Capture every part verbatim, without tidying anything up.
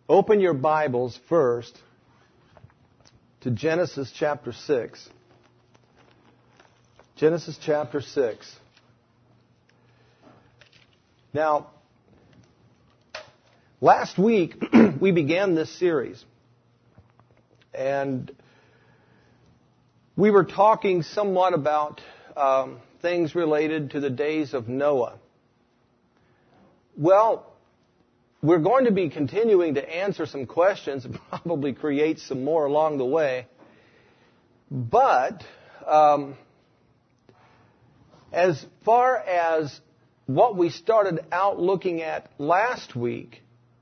Open your Bibles first to Genesis chapter six. Genesis chapter six. Now, last week we began this series, and we were talking somewhat about um, things related to the days of Noah. Well, we're going to be continuing to answer some questions and probably create some more along the way. But um, as far as what we started out looking at last week,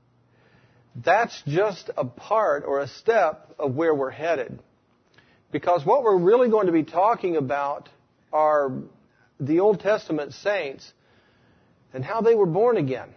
that's just a part or a step of where we're headed. Because what we're really going to be talking about are the Old Testament saints and how they were born again.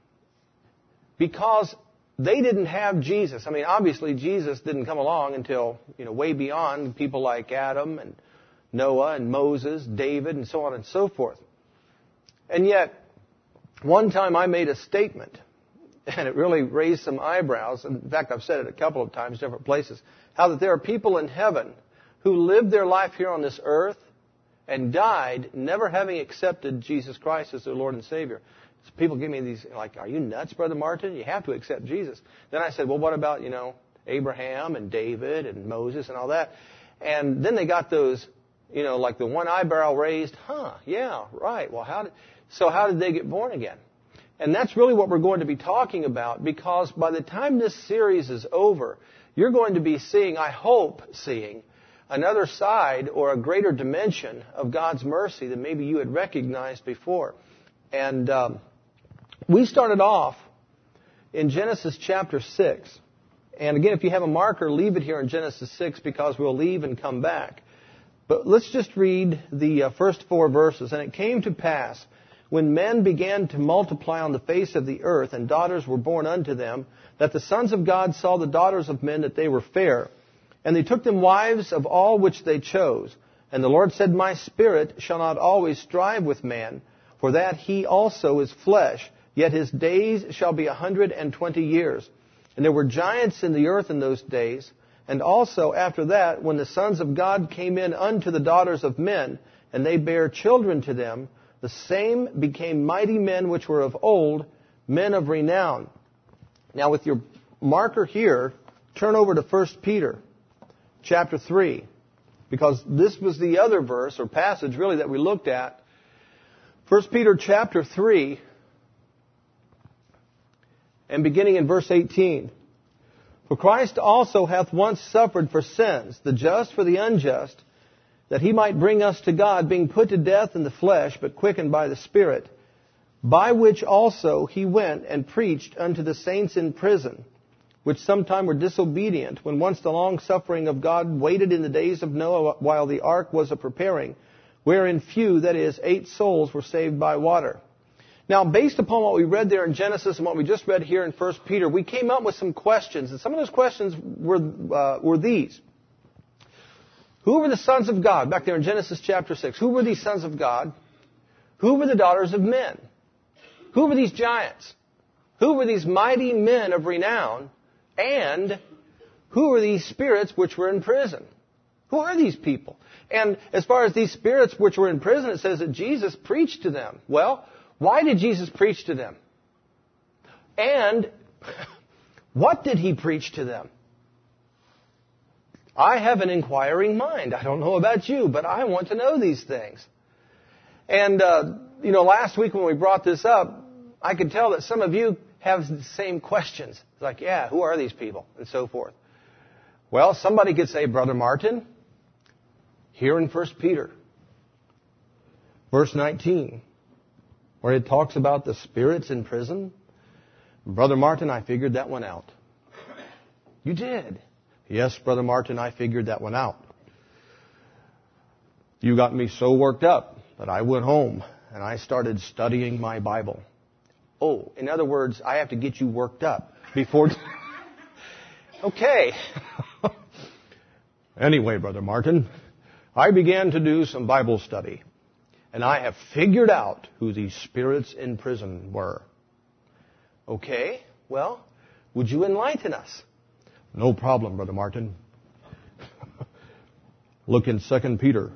Because they didn't have Jesus. I mean, obviously Jesus didn't come along until, you know, way beyond people like Adam and Noah and Moses, David, and so on and so forth. And yet, one time I made a statement, and it really raised some eyebrows. In fact, I've said it a couple of times, different places, how that there are people in heaven who lived their life here on this earth and died never having accepted Jesus Christ as their Lord and Savior. So people give me these, like, are you nuts, Brother Martin? You have to accept Jesus. Then I said, well, what about, you know, Abraham and David and Moses and all that? And then they got those, you know, like the one eyebrow raised, huh, yeah, right. Well, how did, so how did they get born again? And that's really what we're going to be talking about, because by the time this series is over, you're going to be seeing, I hope, seeing another side or a greater dimension of God's mercy than maybe you had recognized before. And um, we started off in Genesis chapter six. And again, if you have a marker, leave it here in Genesis six, because we'll leave and come back. But let's just read the uh, first four verses. And it came to pass, when men began to multiply on the face of the earth, and daughters were born unto them, that the sons of God saw the daughters of men, that they were fair. And they took them wives of all which they chose. And the Lord said, My spirit shall not always strive with man, for that he also is flesh, yet his days shall be a hundred and twenty years. And there were giants in the earth in those days, and also after that, when the sons of God came in unto the daughters of men, and they bare children to them, the same became mighty men which were of old, men of renown. Now with your marker here, turn over to First Peter chapter three, because this was the other verse or passage really that we looked at. First Peter chapter three, and beginning in verse eighteen. For Christ also hath once suffered for sins, the just for the unjust, that he might bring us to God, being put to death in the flesh, but quickened by the Spirit, by which also he went and preached unto the saints in prison, which sometime were disobedient, when once the long suffering of God waited in the days of Noah while the ark was a preparing, wherein few, that is, eight souls, were saved by water. Now, based upon what we read there in Genesis and what we just read here in First Peter, we came up with some questions. And some of those questions were, uh, were these. Who were the sons of God? Back there in Genesis chapter six. Who were these sons of God? Who were the daughters of men? Who were these giants? Who were these mighty men of renown? And who were these spirits which were in prison? Who are these people? And as far as these spirits which were in prison, it says that Jesus preached to them. Well, why did Jesus preach to them? And what did he preach to them? I have an inquiring mind. I don't know about you, but I want to know these things. And, uh, you know, last week when we brought this up, I could tell that some of you have the same questions. It's like, yeah, who are these people? And so forth. Well, somebody could say, Brother Martin, here in First Peter, verse nineteen, where it talks about the spirits in prison. Brother Martin, I figured that one out. You did? Yes, Brother Martin, I figured that one out. You got me so worked up that I went home and I started studying my Bible. Oh, in other words, I have to get you worked up before... Okay. Anyway, Brother Martin, I began to do some Bible study, and I have figured out who these spirits in prison were. Okay, well, Would you enlighten us? No problem, Brother Martin. Look in Second Peter.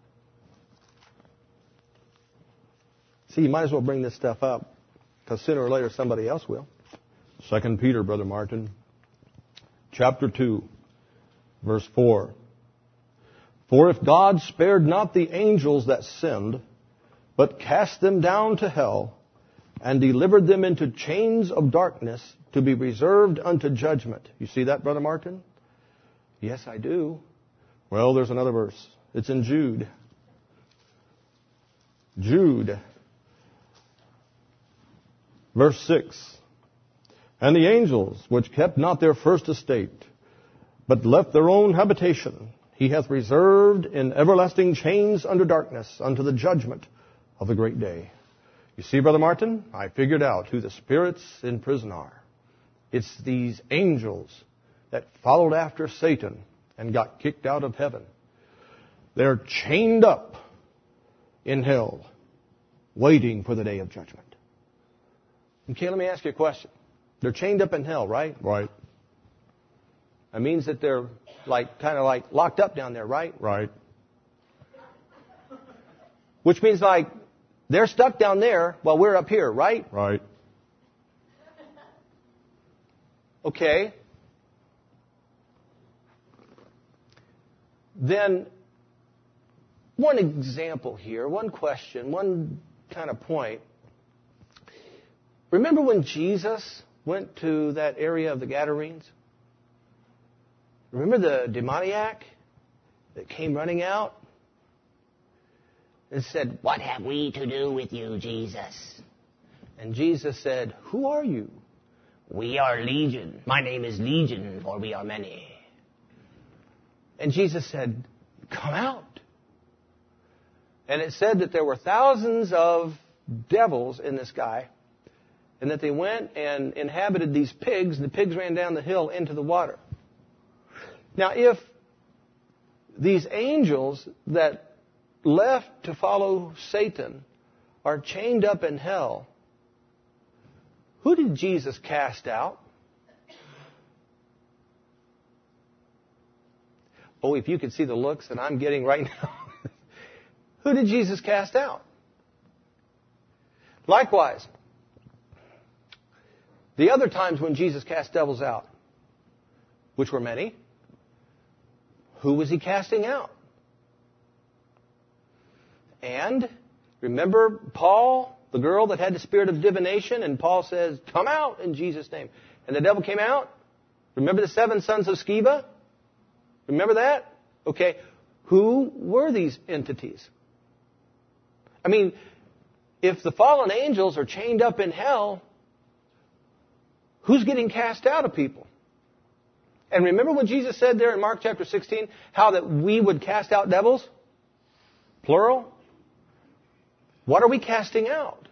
See, you might as well bring this stuff up, because sooner or later somebody else will. Second Peter, Brother Martin, chapter two, verse four. For if God spared not the angels that sinned, but cast them down to hell, and delivered them into chains of darkness to be reserved unto judgment. You see that, Brother Martin? Yes, I do. Well, there's another verse. It's in Jude. Jude, verse six. And the angels, which kept not their first estate, but left their own habitation, he hath reserved in everlasting chains under darkness, unto the judgment of the great day. You see, Brother Martin, I figured out who the spirits in prison are. It's these angels that followed after Satan and got kicked out of heaven. They're chained up in hell, waiting for the day of judgment. Okay, let me ask you a question. They're chained up in hell, right? Right. That means that they're like kind of like locked up down there, right? Right. Which means like they're stuck down there while we're up here, right? Right. Okay. Then one example here, one question, one kind of point. Remember when Jesus went to that area of the Gadarenes? Remember the demoniac that came running out and said, "What have we to do with you, Jesus?" And Jesus said, "Who are you?" "We are Legion. My name is Legion, for we are many." And Jesus said, "Come out." And it said that there were thousands of devils in this guy, and that they went and inhabited these pigs, and the pigs ran down the hill into the water. Now, if these angels that left to follow Satan are chained up in hell, who did Jesus cast out? Oh, if you could see the looks that I'm getting right now. Who did Jesus cast out? Likewise, the other times when Jesus cast devils out, which were many, who was he casting out? And remember Paul, the girl that had the spirit of divination, and Paul says, "Come out in Jesus' name." And the devil came out. Remember the seven sons of Sceva? Remember that? Okay. Who were these entities? I mean, if the fallen angels are chained up in hell, who's getting cast out of people? And remember what Jesus said there in Mark chapter sixteen, how that we would cast out devils? Plural. What are we casting out?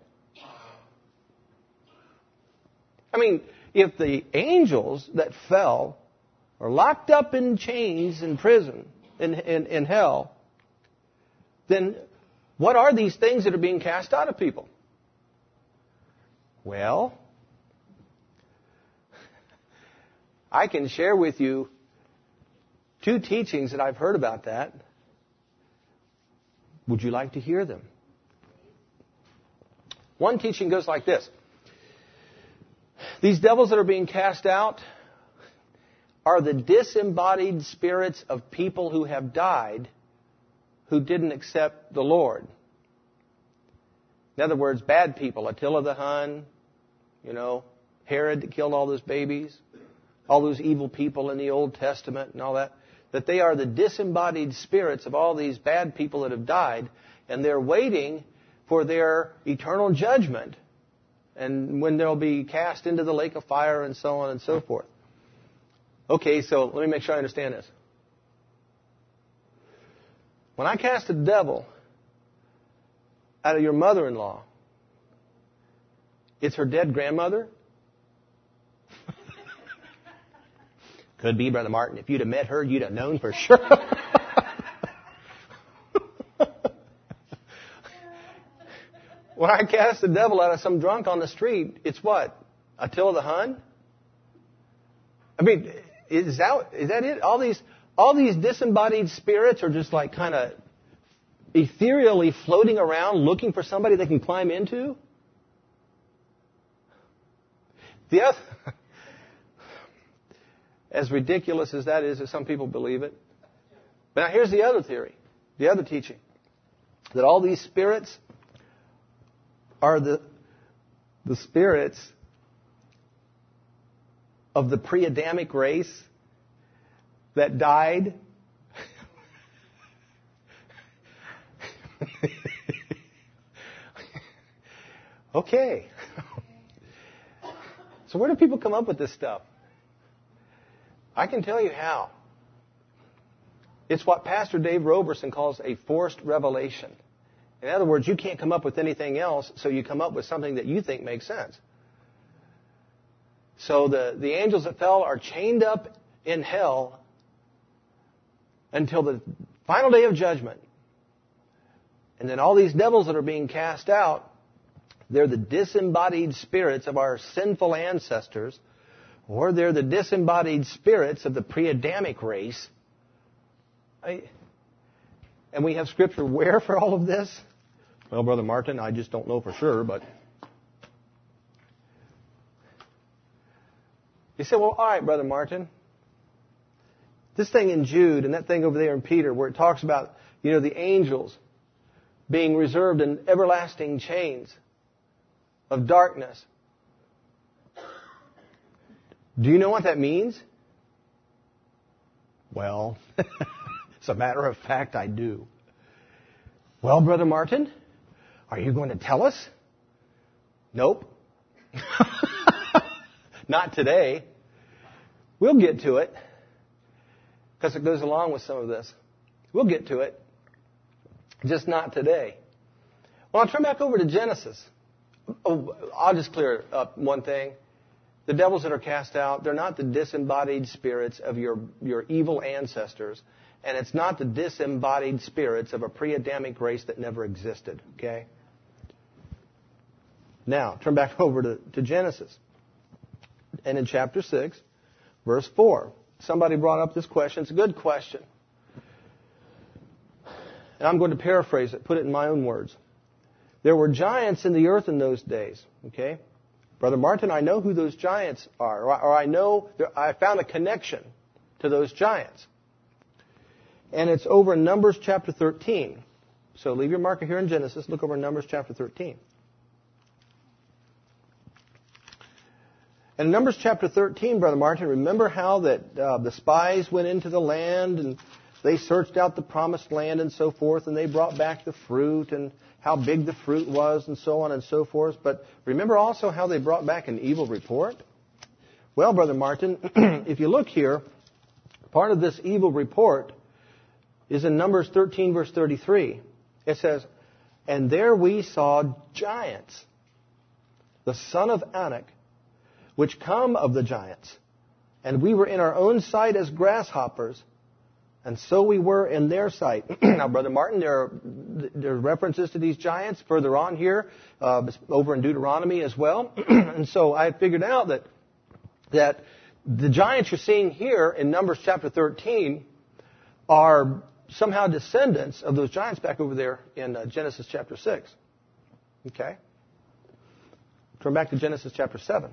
I mean, if the angels that fell are locked up in chains in prison, in, in, in hell, then what are these things that are being cast out of people? Well, I can share with you two teachings that I've heard about that. Would you like to hear them? One teaching goes like this. These devils that are being cast out are the disembodied spirits of people who have died who didn't accept the Lord. In other words, bad people. Attila the Hun, you know, Herod that killed all those babies, all those evil people in the Old Testament and all that. That they are the disembodied spirits of all these bad people that have died, and they're waiting for their eternal judgment, and when they'll be cast into the lake of fire and so on and so forth. Okay, so let me make sure I understand this. When I cast a devil out of your mother-in-law, it's her dead grandmother? Could be, Brother Martin. If you'd have met her, you'd have known for sure. When I cast the devil out of some drunk on the street, it's what? Attila the Hun? I mean, is that, is that it? All these, all these disembodied spirits are just like kind of ethereally floating around looking for somebody they can climb into? The other, as ridiculous as that is, that some people believe it. But now here's the other theory, the other teaching, that all these spirits are the, the spirits of the pre-Adamic race that died. Okay. So where do people come up with this stuff? I can tell you how. It's what Pastor Dave Roberson calls a forced revelation. In other words, you can't come up with anything else, so you come up with something that you think makes sense. So the, the angels that fell are chained up in hell until the final day of judgment. And then all these devils that are being cast out, they're the disembodied spirits of our sinful ancestors, or they're the disembodied spirits of the pre-Adamic race. I, and we have scripture where for all of this? Well, Brother Martin, I just don't know for sure, but... You say, well, all right, Brother Martin. This thing in Jude and that thing over there in Peter where it talks about, you know, the angels being reserved in everlasting chains of darkness. Do you know what that means? Well, as a matter of fact, I do. Well, Brother Martin, are you going to tell us? Nope. Not today. We'll get to it because it goes along with some of this. We'll get to it. Just not today. Well, I'll turn back over to Genesis. Oh, I'll just clear up one thing. The devils that are cast out, they're not the disembodied spirits of your, your evil ancestors. And it's not the disembodied spirits of a pre-Adamic race that never existed. Okay? Now, turn back over to, to Genesis. And in chapter six, verse four, somebody brought up this question. It's a good question. And I'm going to paraphrase it, put it in my own words. There were giants in the earth in those days. Okay? Brother Martin, I know who those giants are. Or, or I know, I found a connection to those giants. And it's over in Numbers chapter thirteen. So leave your marker here in Genesis. Look over in Numbers chapter thirteen. And in Numbers chapter thirteen, Brother Martin, remember how that uh, the spies went into the land and they searched out the promised land and so forth, and they brought back the fruit and how big the fruit was and so on and so forth. But remember also how they brought back an evil report? Well, Brother Martin, if you look here, part of this evil report is in Numbers thirteen, verse thirty-three. It says, and there we saw giants, the son of Anak, which come of the giants. And we were in our own sight as grasshoppers, and so we were in their sight. Now, Brother Martin, there are, there are references to these giants further on here, uh, over in Deuteronomy as well. And so I figured out that, that the giants you're seeing here in Numbers chapter thirteen are somehow descendants of those giants back over there in uh, Genesis chapter six. Okay? Turn back to Genesis chapter seven.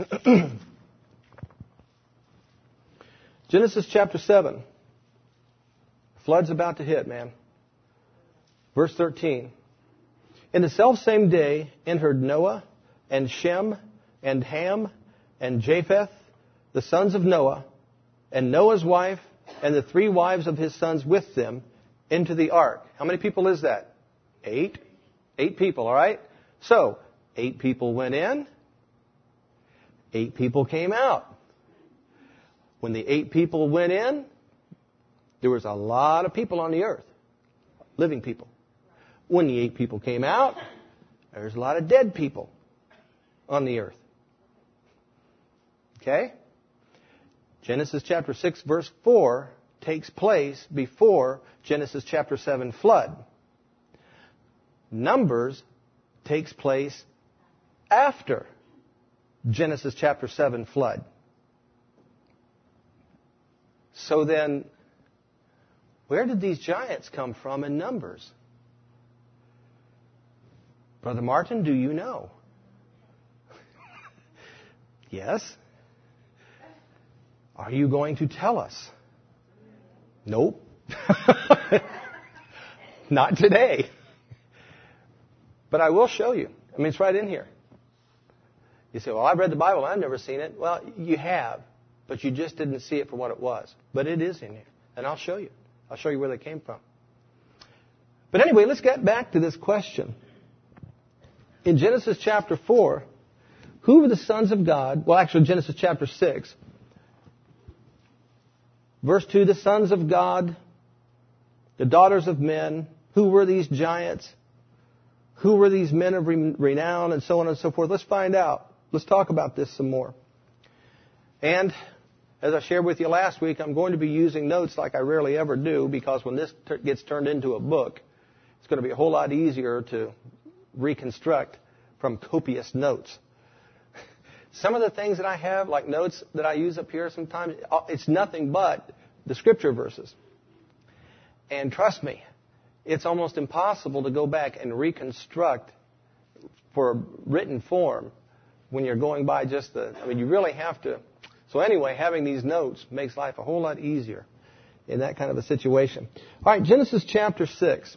Genesis chapter seven. Flood's about to hit, man. Verse thirteen. In the selfsame day entered Noah and Shem and Ham and Japheth, the sons of Noah, and Noah's wife and the three wives of his sons with them into the ark. How many people is that? Eight. Eight people, all right? So, eight people went in. Eight people came out. When the eight people went in, there was a lot of people on the earth. Living people. When the eight people came out, there's a lot of dead people on the earth. Okay? Genesis chapter six verse four takes place before Genesis chapter seven flood. Numbers takes place after Genesis chapter seven flood. So then, where did these giants come from in Numbers? Brother Martin, do you know? Yes. Are you going to tell us? Nope. Not today. But I will show you. I mean, it's right in here. You say, well, I've read the Bible. I've never seen it. Well, you have, but you just didn't see it for what it was. But it is in here. And I'll show you. I'll show you where they came from. But anyway, let's get back to this question. In Genesis chapter four, who were the sons of God? Well, actually, Genesis chapter six. Verse two, the sons of God, the daughters of men. Who were these giants? Who were these men of renown? And so on and so forth. Let's find out. Let's talk about this some more. And as I shared with you last week, I'm going to be using notes like I rarely ever do, because when this t- gets turned into a book, it's going to be a whole lot easier to reconstruct from copious notes. Some of the things that I have, like notes that I use up here sometimes, it's nothing but the scripture verses. And trust me, it's almost impossible to go back and reconstruct for written form when you're going by just the, I mean, you really have to. So anyway, having these notes makes life a whole lot easier in that kind of a situation. All right, Genesis chapter six.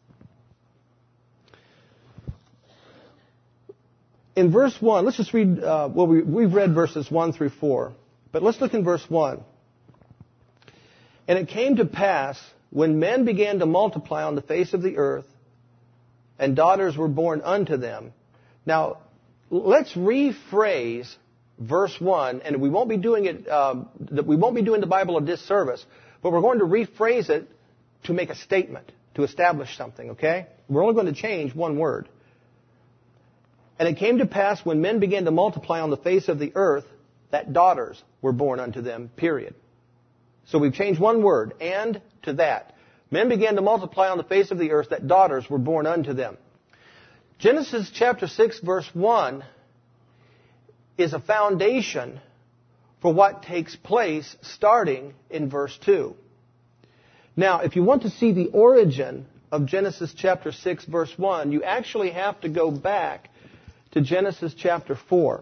In verse one, let's just read, uh, well, we, we've read verses one through four, but let's look in verse one. And it came to pass, when men began to multiply on the face of the earth, and daughters were born unto them. Now, let's rephrase verse one, and we won't be doing it, um, we won't be doing the Bible a disservice, but we're going to rephrase it to make a statement, to establish something, okay? We're only going to change one word. And it came to pass, when men began to multiply on the face of the earth, that daughters were born unto them, period. So we've changed one word, and to that. Men began to multiply on the face of the earth, that daughters were born unto them. Genesis chapter six, verse one, is a foundation for what takes place starting in verse two. Now, if you want to see the origin of Genesis chapter six, verse one, you actually have to go back to Genesis chapter four.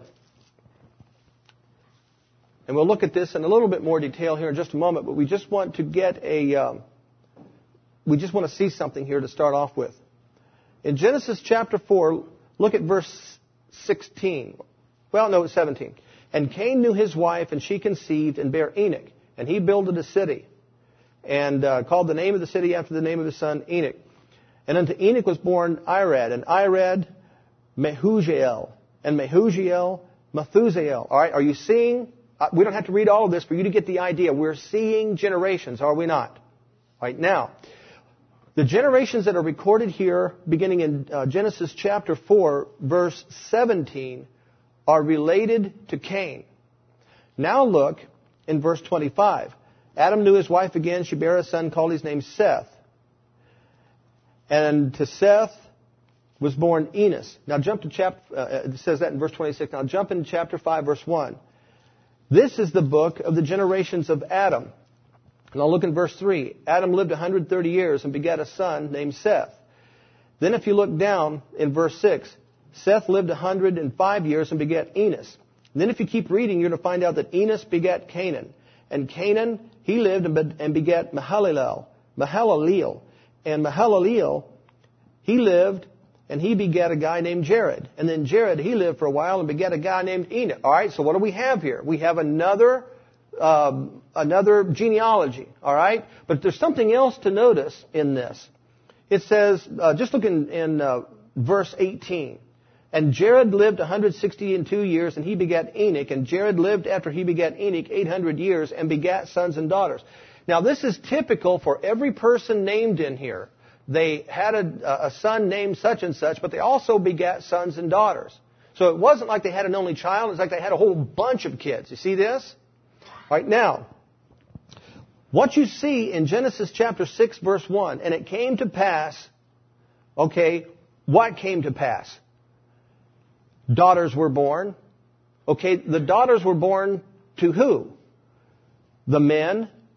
And we'll look at this in a little bit more detail here in just a moment, but we just want to get a, um, we just want to see something here to start off with. In Genesis chapter four, look at verse sixteen. Well, no, it's seventeen. And Cain knew his wife, and she conceived and bare Enoch. And he builded a city, and uh, called the name of the city after the name of his son Enoch. And unto Enoch was born Irad, and Irad Mehujael, and Mehujael Methusael. All right, are you seeing? Uh, we don't have to read all of this for you to get the idea. We're seeing generations, are we not? All right, now, the generations that are recorded here, beginning in uh, Genesis chapter four, verse seventeen, are related to Cain. Now look in verse twenty-five. Adam knew his wife again. She bare a son, called his name Seth. And to Seth was born Enos. Now jump to chapter, uh, it says that in verse twenty-six. Now jump in chapter five, verse one. This is the book of the generations of Adam. Now look in verse three. Adam lived one hundred thirty years and begat a son named Seth. Then if you look down in verse six, Seth lived one hundred five years and begat Enos. And then if you keep reading, you're going to find out that Enos begat Canaan. And Canaan, he lived and begat Mahalalel. Mahalaleel. And Mahalaleel, he lived and he begat a guy named Jared. And then Jared, he lived for a while and begat a guy named Enoch. All right, so what do we have here? We have another um, another genealogy. All right, but there's something else to notice in this. It says, uh, just look in, in uh, verse eighteen. And Jared lived one hundred sixty and two years, and he begat Enoch. And Jared lived after he begat Enoch eight hundred years, and begat sons and daughters. Now, this is typical for every person named in here. They had a, a son named such and such, but they also begat sons and daughters. So it wasn't like they had an only child. It's like they had a whole bunch of kids. You see this? All right, now, what you see in Genesis chapter six, verse one, and it came to pass, okay, what came to pass? Daughters were born. Okay, the daughters were born to who? The men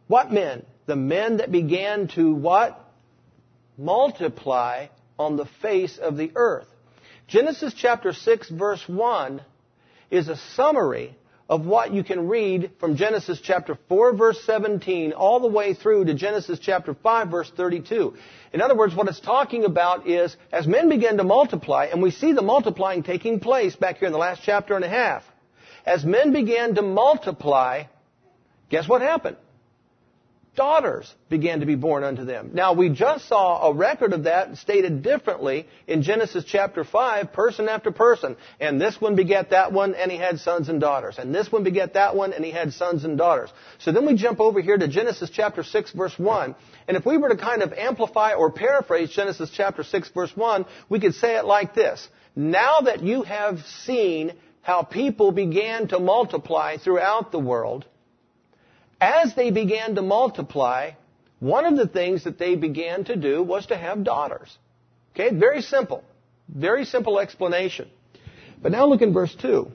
What men? The men that began to what? Multiply on the face of the earth. Genesis chapter six verse one is a summary of what you can read from Genesis chapter four verse seventeen all the way through to Genesis chapter five verse thirty-two. In other words, what it's talking about is as men began to multiply, and we see the multiplying taking place back here in the last chapter and a half. As men began to multiply, guess what happened? Daughters began to be born unto them. Now, we just saw a record of that stated differently in Genesis chapter five, person after person. And this one begat that one, and he had sons and daughters. And this one begat that one, and he had sons and daughters. So then we jump over here to Genesis chapter six, verse one. And if we were to kind of amplify or paraphrase Genesis chapter six, verse one, we could say it like this. Now that you have seen how people began to multiply throughout the world, as they began to multiply, one of the things that they began to do was to have daughters. Okay, very simple. Very simple explanation. But now look in verse two.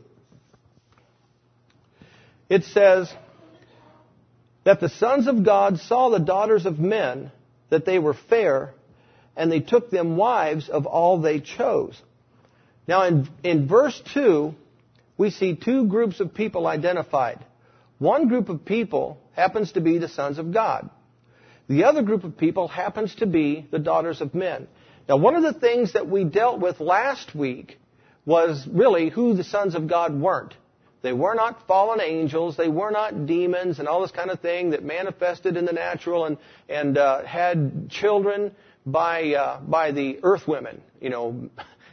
It says that the sons of God saw the daughters of men, that they were fair, and they took them wives of all they chose. Now in, in verse two, we see two groups of people identified. One group of people happens to be the sons of God. The other group of people happens to be the daughters of men. Now, one of the things that we dealt with last week was really who the sons of God weren't. They were not fallen angels. They were not demons and all this kind of thing that manifested in the natural and, and uh, had children by, uh, by the earth women. You know,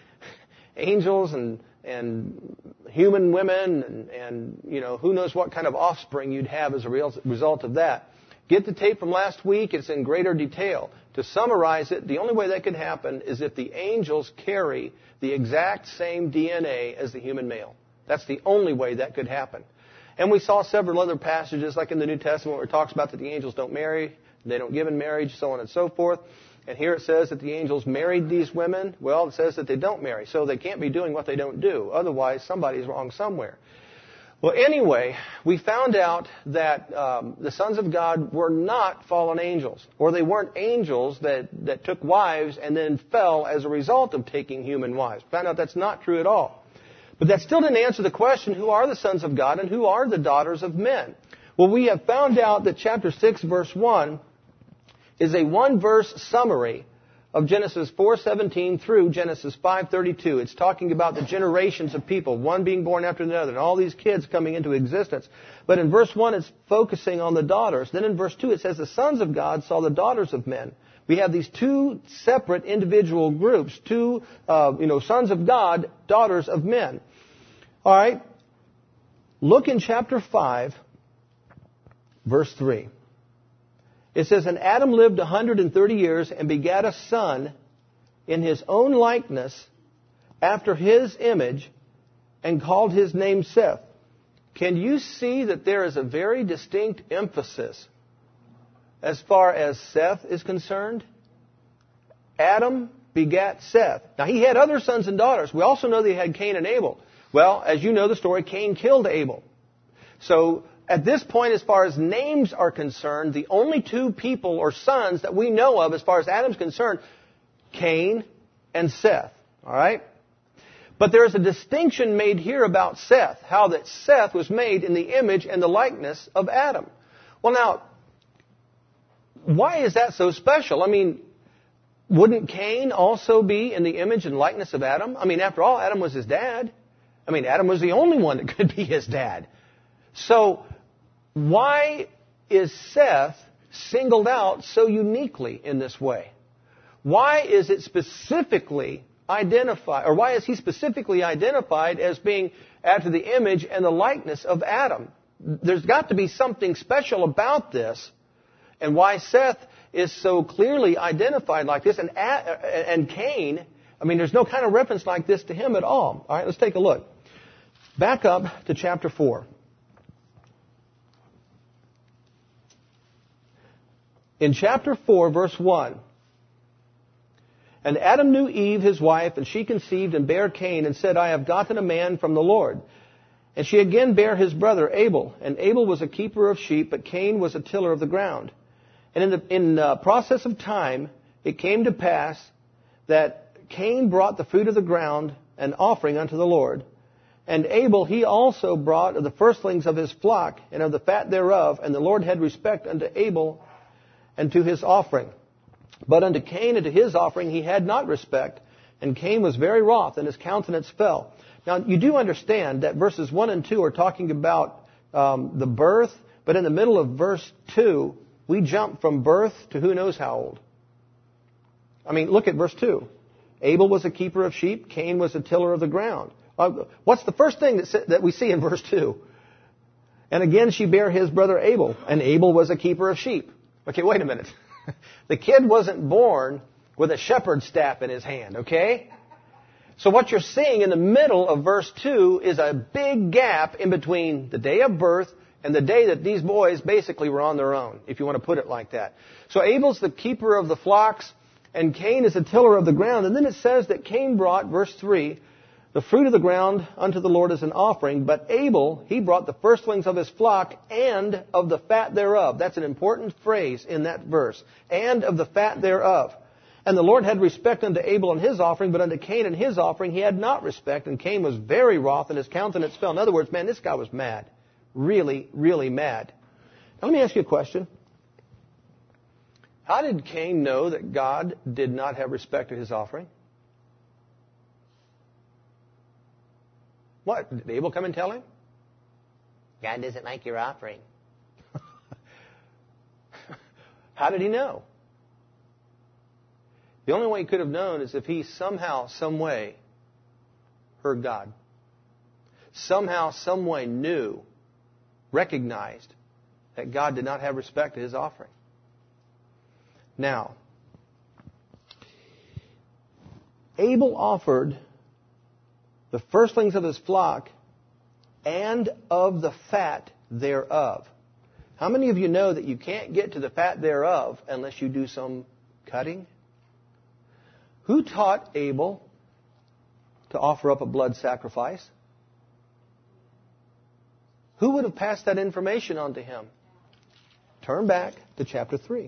angels and and human women, and, and, you know, who knows what kind of offspring you'd have as a real result of that. Get the tape from last week. It's in greater detail. To summarize it, the only way that could happen is if the angels carry the exact same D N A as the human male. That's the only way that could happen. And we saw several other passages, like in the New Testament, where it talks about that the angels don't marry, they don't give in marriage, so on and so forth. And here it says that the angels married these women. Well, it says that they don't marry, so they can't be doing what they don't do. Otherwise, somebody's wrong somewhere. Well, anyway, we found out that um, the sons of God were not fallen angels, or they weren't angels that, that took wives and then fell as a result of taking human wives. Found out that's not true at all. But that still didn't answer the question, who are the sons of God and who are the daughters of men? Well, we have found out that chapter six, verse one, is a one-verse summary of Genesis four seventeen through Genesis five thirty-two. It's talking about the generations of people, one being born after another, and all these kids coming into existence. But in verse one, it's focusing on the daughters. Then in verse two, it says the sons of God saw the daughters of men. We have these two separate individual groups, two, uh, you know, sons of God, daughters of men. All right. Look in chapter five, verse three. It says, and Adam lived one hundred thirty years and begat a son in his own likeness after his image and called his name Seth. Can you see that there is a very distinct emphasis as far as Seth is concerned? Adam begat Seth. Now, he had other sons and daughters. We also know that he had Cain and Abel. Well, as you know the story, Cain killed Abel. So, at this point, as far as names are concerned, the only two people or sons that we know of as far as Adam's concerned, Cain and Seth. All right? But there is a distinction made here about Seth, how that Seth was made in the image and the likeness of Adam. Well, now, why is that so special? I mean, wouldn't Cain also be in the image and likeness of Adam? I mean, after all, Adam was his dad. I mean, Adam was the only one that could be his dad. So, why is Seth singled out so uniquely in this way? Why is it specifically identified, or why is he specifically identified as being after the image and the likeness of Adam? There's got to be something special about this, and why Seth is so clearly identified like this, and, and Cain, I mean, there's no kind of reference like this to him at all. All right, let's take a look. Back up to chapter four. In chapter four, verse one, and Adam knew Eve, his wife, and she conceived and bare Cain, and said, I have gotten a man from the Lord. And she again bare his brother Abel. And Abel was a keeper of sheep, but Cain was a tiller of the ground. And in the in the process of time, it came to pass that Cain brought the fruit of the ground, an offering unto the Lord. And Abel, he also brought of the firstlings of his flock, and of the fat thereof. And the Lord had respect unto Abel and to his offering. But unto Cain and to his offering he had not respect. And Cain was very wroth, and his countenance fell. Now, you do understand that verses one and two are talking about um, the birth, but in the middle of verse two, we jump from birth to who knows how old. I mean, look at verse two. Abel was a keeper of sheep, Cain was a tiller of the ground. Uh, what's the first thing that, that we see in verse two? And again she bare his brother Abel, and Abel was a keeper of sheep. Okay, wait a minute. The kid wasn't born with a shepherd's staff in his hand, okay? So what you're seeing in the middle of verse two is a big gap in between the day of birth and the day that these boys basically were on their own, if you want to put it like that. So Abel's the keeper of the flocks, and Cain is a tiller of the ground. And then it says that Cain brought, verse three, the fruit of the ground unto the Lord as an offering, but Abel, he brought the firstlings of his flock and of the fat thereof. That's an important phrase in that verse. And of the fat thereof. And the Lord had respect unto Abel and his offering, but unto Cain and his offering he had not respect. And Cain was very wroth, and his countenance fell. In other words, man, this guy was mad. Really, really mad. Now let me ask you a question. How did Cain know that God did not have respect to his offering? What? Did Abel come and tell him? God doesn't like your offering. How did he know? The only way he could have known is if he somehow, some way heard God. Somehow, some way knew, recognized that God did not have respect to his offering. Now, Abel offered the firstlings of his flock and of the fat thereof. How many of you know that you can't get to the fat thereof unless you do some cutting? Who taught Abel to offer up a blood sacrifice? Who would have passed that information on to him? Turn back to chapter three.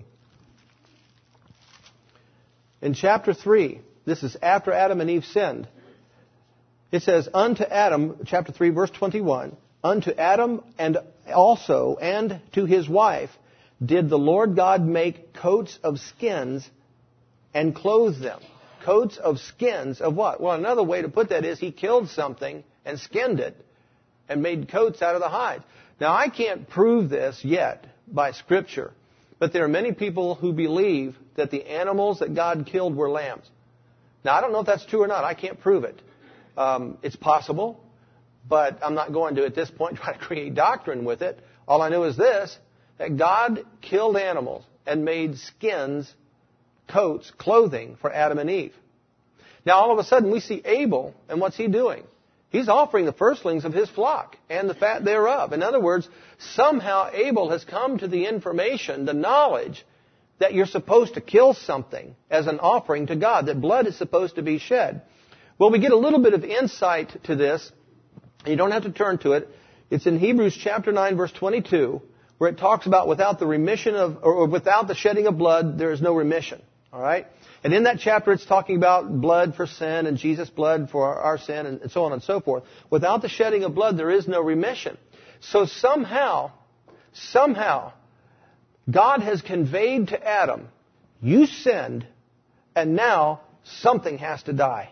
In chapter three, this is after Adam and Eve sinned. It says, unto Adam, chapter three, verse twenty-one, unto Adam and also and to his wife did the Lord God make coats of skins and clothe them. Coats of skins of what? Well, another way to put that is he killed something and skinned it and made coats out of the hide. Now, I can't prove this yet by Scripture, but there are many people who believe that the animals that God killed were lambs. Now, I don't know if that's true or not. I can't prove it. Um, it's possible, but I'm not going to, at this point, try to create doctrine with it. All I know is this, that God killed animals and made skins, coats, clothing for Adam and Eve. Now, all of a sudden, we see Abel, and what's he doing? He's offering the firstlings of his flock and the fat thereof. In other words, somehow Abel has come to the information, the knowledge, that you're supposed to kill something as an offering to God, that blood is supposed to be shed. Well, we get a little bit of insight to this. You don't have to turn to it. It's in Hebrews chapter nine, verse twenty-two, where it talks about without the remission of, or without the shedding of blood, there is no remission. All right? And in that chapter, it's talking about blood for sin and Jesus' blood for our sin and so on and so forth. Without the shedding of blood, there is no remission. So somehow, somehow, God has conveyed to Adam, you sinned, and now something has to die.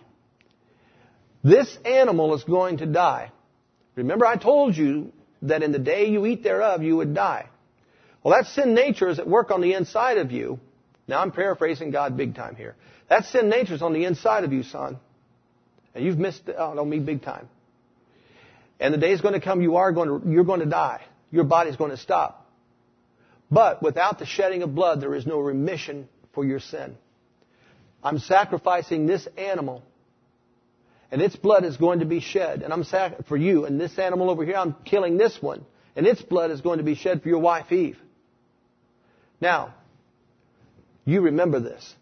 This animal is going to die. Remember, I told you that in the day you eat thereof, you would die. Well, that sin nature is at work on the inside of you. Now, I'm paraphrasing God big time here. That sin nature is on the inside of you, son. And you've missed it out on me big time. And the day is going to come, you are going to, you're going to die. Your body's going to stop. But without the shedding of blood, there is no remission for your sin. I'm sacrificing this animal. And its blood is going to be shed. And I'm sac- for you. And this animal over here, I'm killing this one. And its blood is going to be shed for your wife, Eve. Now, you remember this.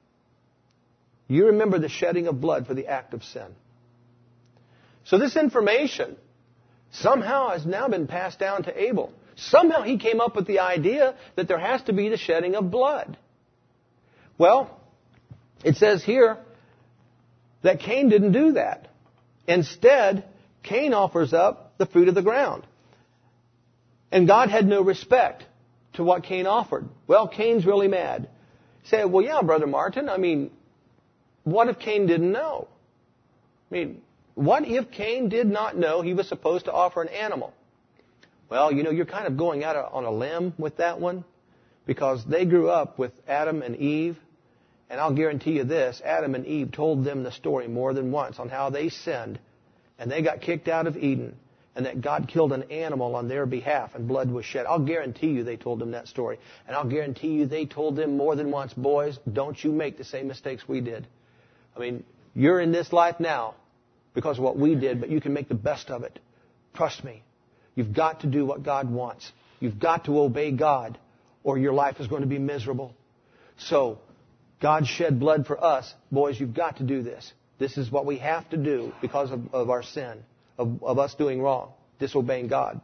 You remember the shedding of blood for the act of sin. So this information somehow has now been passed down to Abel. Somehow he came up with the idea that there has to be the shedding of blood. Well, it says here that Cain didn't do that. Instead, Cain offers up the fruit of the ground. And God had no respect to what Cain offered. Well, Cain's really mad. You say, well, yeah, Brother Martin, I mean, what if Cain didn't know? I mean, what if Cain did not know he was supposed to offer an animal? Well, you know, you're kind of going out on a limb with that one because they grew up with Adam and Eve. And I'll guarantee you this, Adam and Eve told them the story more than once on how they sinned and they got kicked out of Eden and that God killed an animal on their behalf and blood was shed. I'll guarantee you they told them that story. And I'll guarantee you they told them more than once, boys, don't you make the same mistakes we did. I mean, you're in this life now because of what we did, but you can make the best of it. Trust me. You've got to do what God wants. You've got to obey God, or your life is going to be miserable. So, God shed blood for us. Boys, you've got to do this. This is what we have to do because of, of our sin, of, of us doing wrong, disobeying God.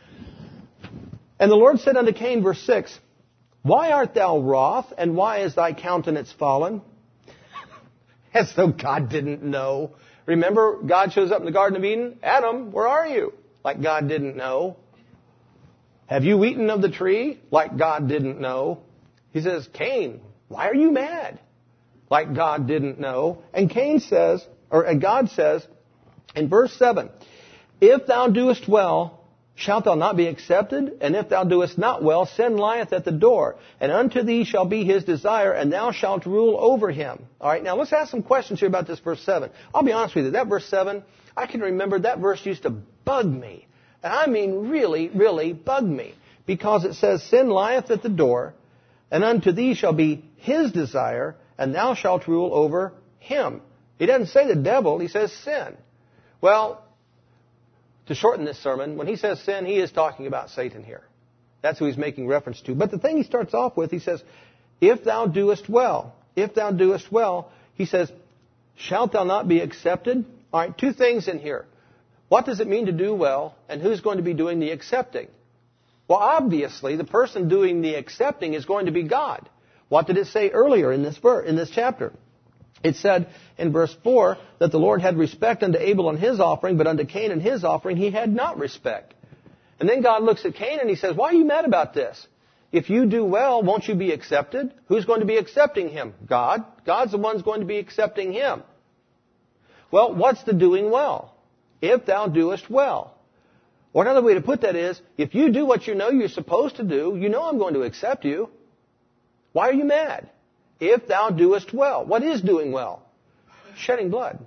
And the Lord said unto Cain, verse six, why art thou wroth, and why is thy countenance fallen? As though God didn't know. Remember, God shows up in the Garden of Eden. Adam, where are you? Like God didn't know. Have you eaten of the tree? Like God didn't know. He says, Cain, why are you mad? Like God didn't know. And Cain says, or and God says, in verse seven, if thou doest well, shalt thou not be accepted? And if thou doest not well, sin lieth at the door. And unto thee shall be his desire, and thou shalt rule over him. All right, now let's ask some questions here about this verse seven. I'll be honest with you, that verse seven, I can remember that verse used to bug me. And I mean really, really bug me. Because it says, sin lieth at the door, and unto thee shall be his desire, and thou shalt rule over him. He doesn't say the devil, he says sin. Well, to shorten this sermon, when he says sin, he is talking about Satan here. That's who he's making reference to. But the thing he starts off with, he says, if thou doest well, if thou doest well, he says, shalt thou not be accepted? All right, two things in here. What does it mean to do well, and who's going to be doing the accepting? Well, obviously, the person doing the accepting is going to be God. What did it say earlier in this verse, in this chapter? It said in verse four that the Lord had respect unto Abel and his offering, but unto Cain and his offering he had not respect. And then God looks at Cain and he says, why are you mad about this? If you do well, won't you be accepted? Who's going to be accepting him? God. God's the one who's going to be accepting him. Well, what's the doing well? If thou doest well. Or another way to put that is, if you do what you know you're supposed to do, you know I'm going to accept you. Why are you mad? If thou doest well. What is doing well? Shedding blood.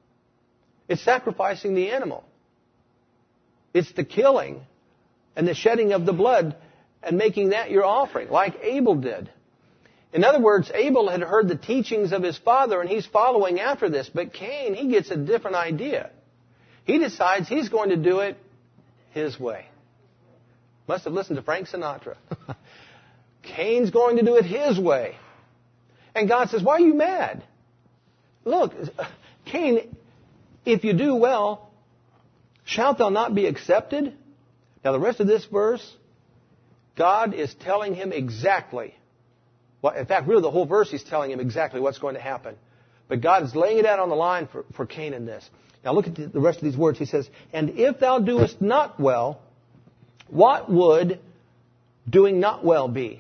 It's sacrificing the animal. It's the killing and the shedding of the blood and making that your offering, like Abel did. In other words, Abel had heard the teachings of his father and he's following after this. But Cain, he gets a different idea. He decides he's going to do it his way. Must have listened to Frank Sinatra. Cain's going to do it his way. And God says, why are you mad? Look, Cain, if you do well, shalt thou not be accepted? Now the rest of this verse, God is telling him exactly, well, in fact, really the whole verse he's telling him exactly what's going to happen. But God is laying it out on the line for, for Cain in this. Now look at the rest of these words. He says, and if thou doest not well, what would doing not well be?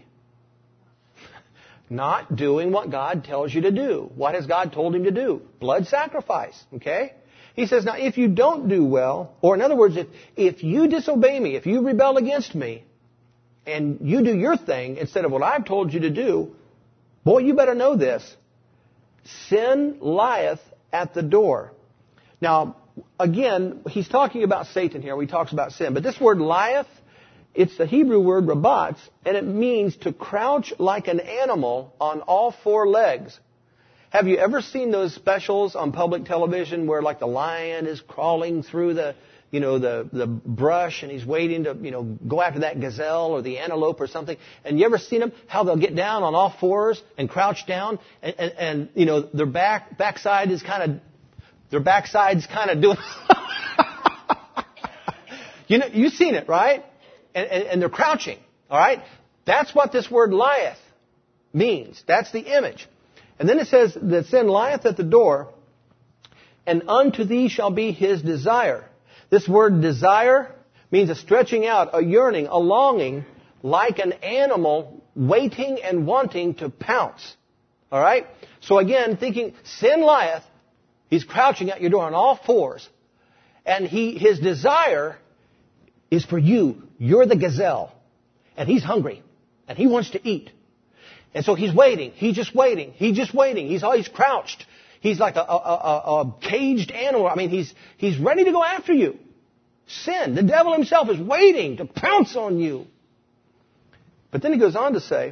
Not doing what God tells you to do. What has God told him to do? Blood sacrifice. Okay? He says, now if you don't do well, or in other words, if, if you disobey me, if you rebel against me, and you do your thing instead of what I've told you to do, boy, you better know this. Sin lieth at the door. Now, again, he's talking about Satan here when he talks about sin. But this word lieth, it's the Hebrew word rabatz, and it means to crouch like an animal on all four legs. Have you ever seen those specials on public television where like the lion is crawling through the, you know, the, the brush and he's waiting to, you know, go after that gazelle or the antelope or something? And you ever seen them, how they'll get down on all fours and crouch down and, and, and you know, their back, backside is kind of, their backside's kind of doing... You know, you've seen it, right? And, and, and they're crouching, all right? That's what this word lieth means. That's the image. And then it says that sin lieth at the door, and unto thee shall be his desire. This word desire means a stretching out, a yearning, a longing, like an animal waiting and wanting to pounce. All right? So again, thinking, sin lieth, he's crouching at your door on all fours, and he his desire is for you. You're the gazelle, and he's hungry, and he wants to eat. And so he's waiting. He's just waiting. He's just waiting. He's always crouched. He's like a, a, a, a caged animal. I mean, he's he's ready to go after you. Sin, the devil himself, is waiting to pounce on you. But then he goes on to say,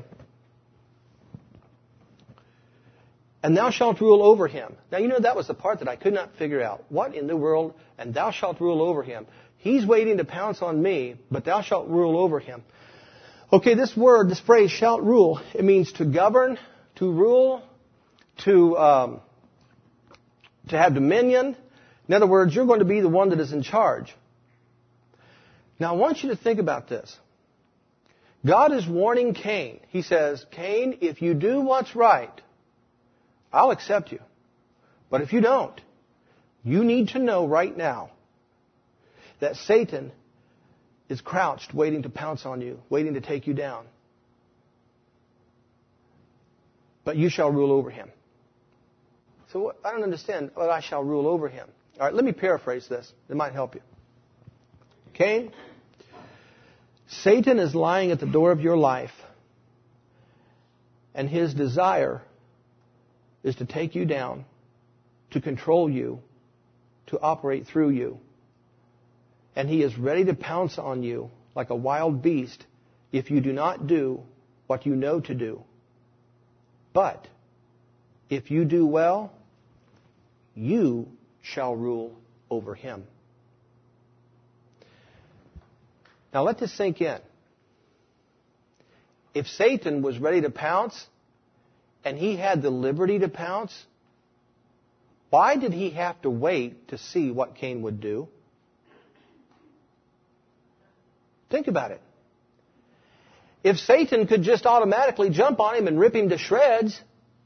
and thou shalt rule over him. Now, you know, that was the part that I could not figure out. What in the world? And thou shalt rule over him. He's waiting to pounce on me, but thou shalt rule over him. Okay, this word, this phrase, shalt rule, it means to govern, to rule, to um, to have dominion. In other words, you're going to be the one that is in charge. Now, I want you to think about this. God is warning Cain. He says, Cain, if you do what's right, I'll accept you. But if you don't, you need to know right now that Satan is crouched, waiting to pounce on you, waiting to take you down. But you shall rule over him. So what, I don't understand, but I shall rule over him. All right, let me paraphrase this. It might help you. Cain, Satan is lying at the door of your life, and his desire is to take you down, to control you, to operate through you. And he is ready to pounce on you like a wild beast if you do not do what you know to do. But if you do well, you shall rule over him. Now let this sink in. If Satan was ready to pounce, and he had the liberty to pounce, why did he have to wait to see what Cain would do? Think about it. If Satan could just automatically jump on him and rip him to shreds,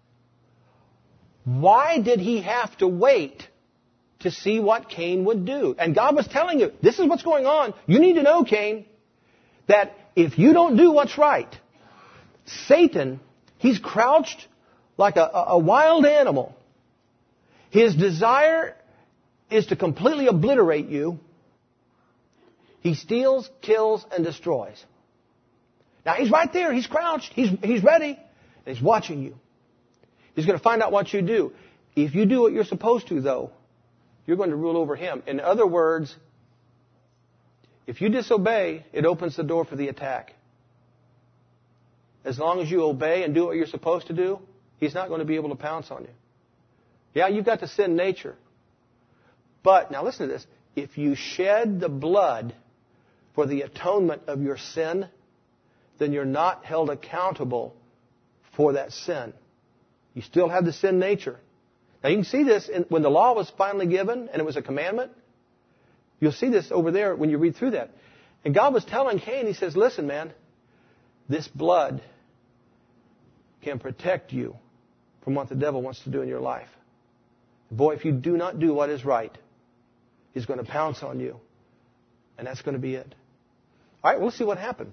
why did he have to wait to see what Cain would do? And God was telling you, this is what's going on. You need to know, Cain, that if you don't do what's right, Satan, he's crouched like a, a wild animal. His desire is to completely obliterate you. He steals, kills, and destroys. Now, he's right there. He's crouched. He's, he's ready. And he's watching you. He's going to find out what you do. If you do what you're supposed to, though, you're going to rule over him. In other words, if you disobey, it opens the door for the attack. As long as you obey and do what you're supposed to do, he's not going to be able to pounce on you. Yeah, you've got the sin nature. But, now listen to this. If you shed the blood for the atonement of your sin, then you're not held accountable for that sin. You still have the sin nature. Now you can see this in, when the law was finally given and it was a commandment. You'll see this over there when you read through that. And God was telling Cain, he says, listen, man, this blood can protect you from what the devil wants to do in your life. Boy, if you do not do what is right, he's going to pounce on you. And that's going to be it. All right, well, let's see what happened.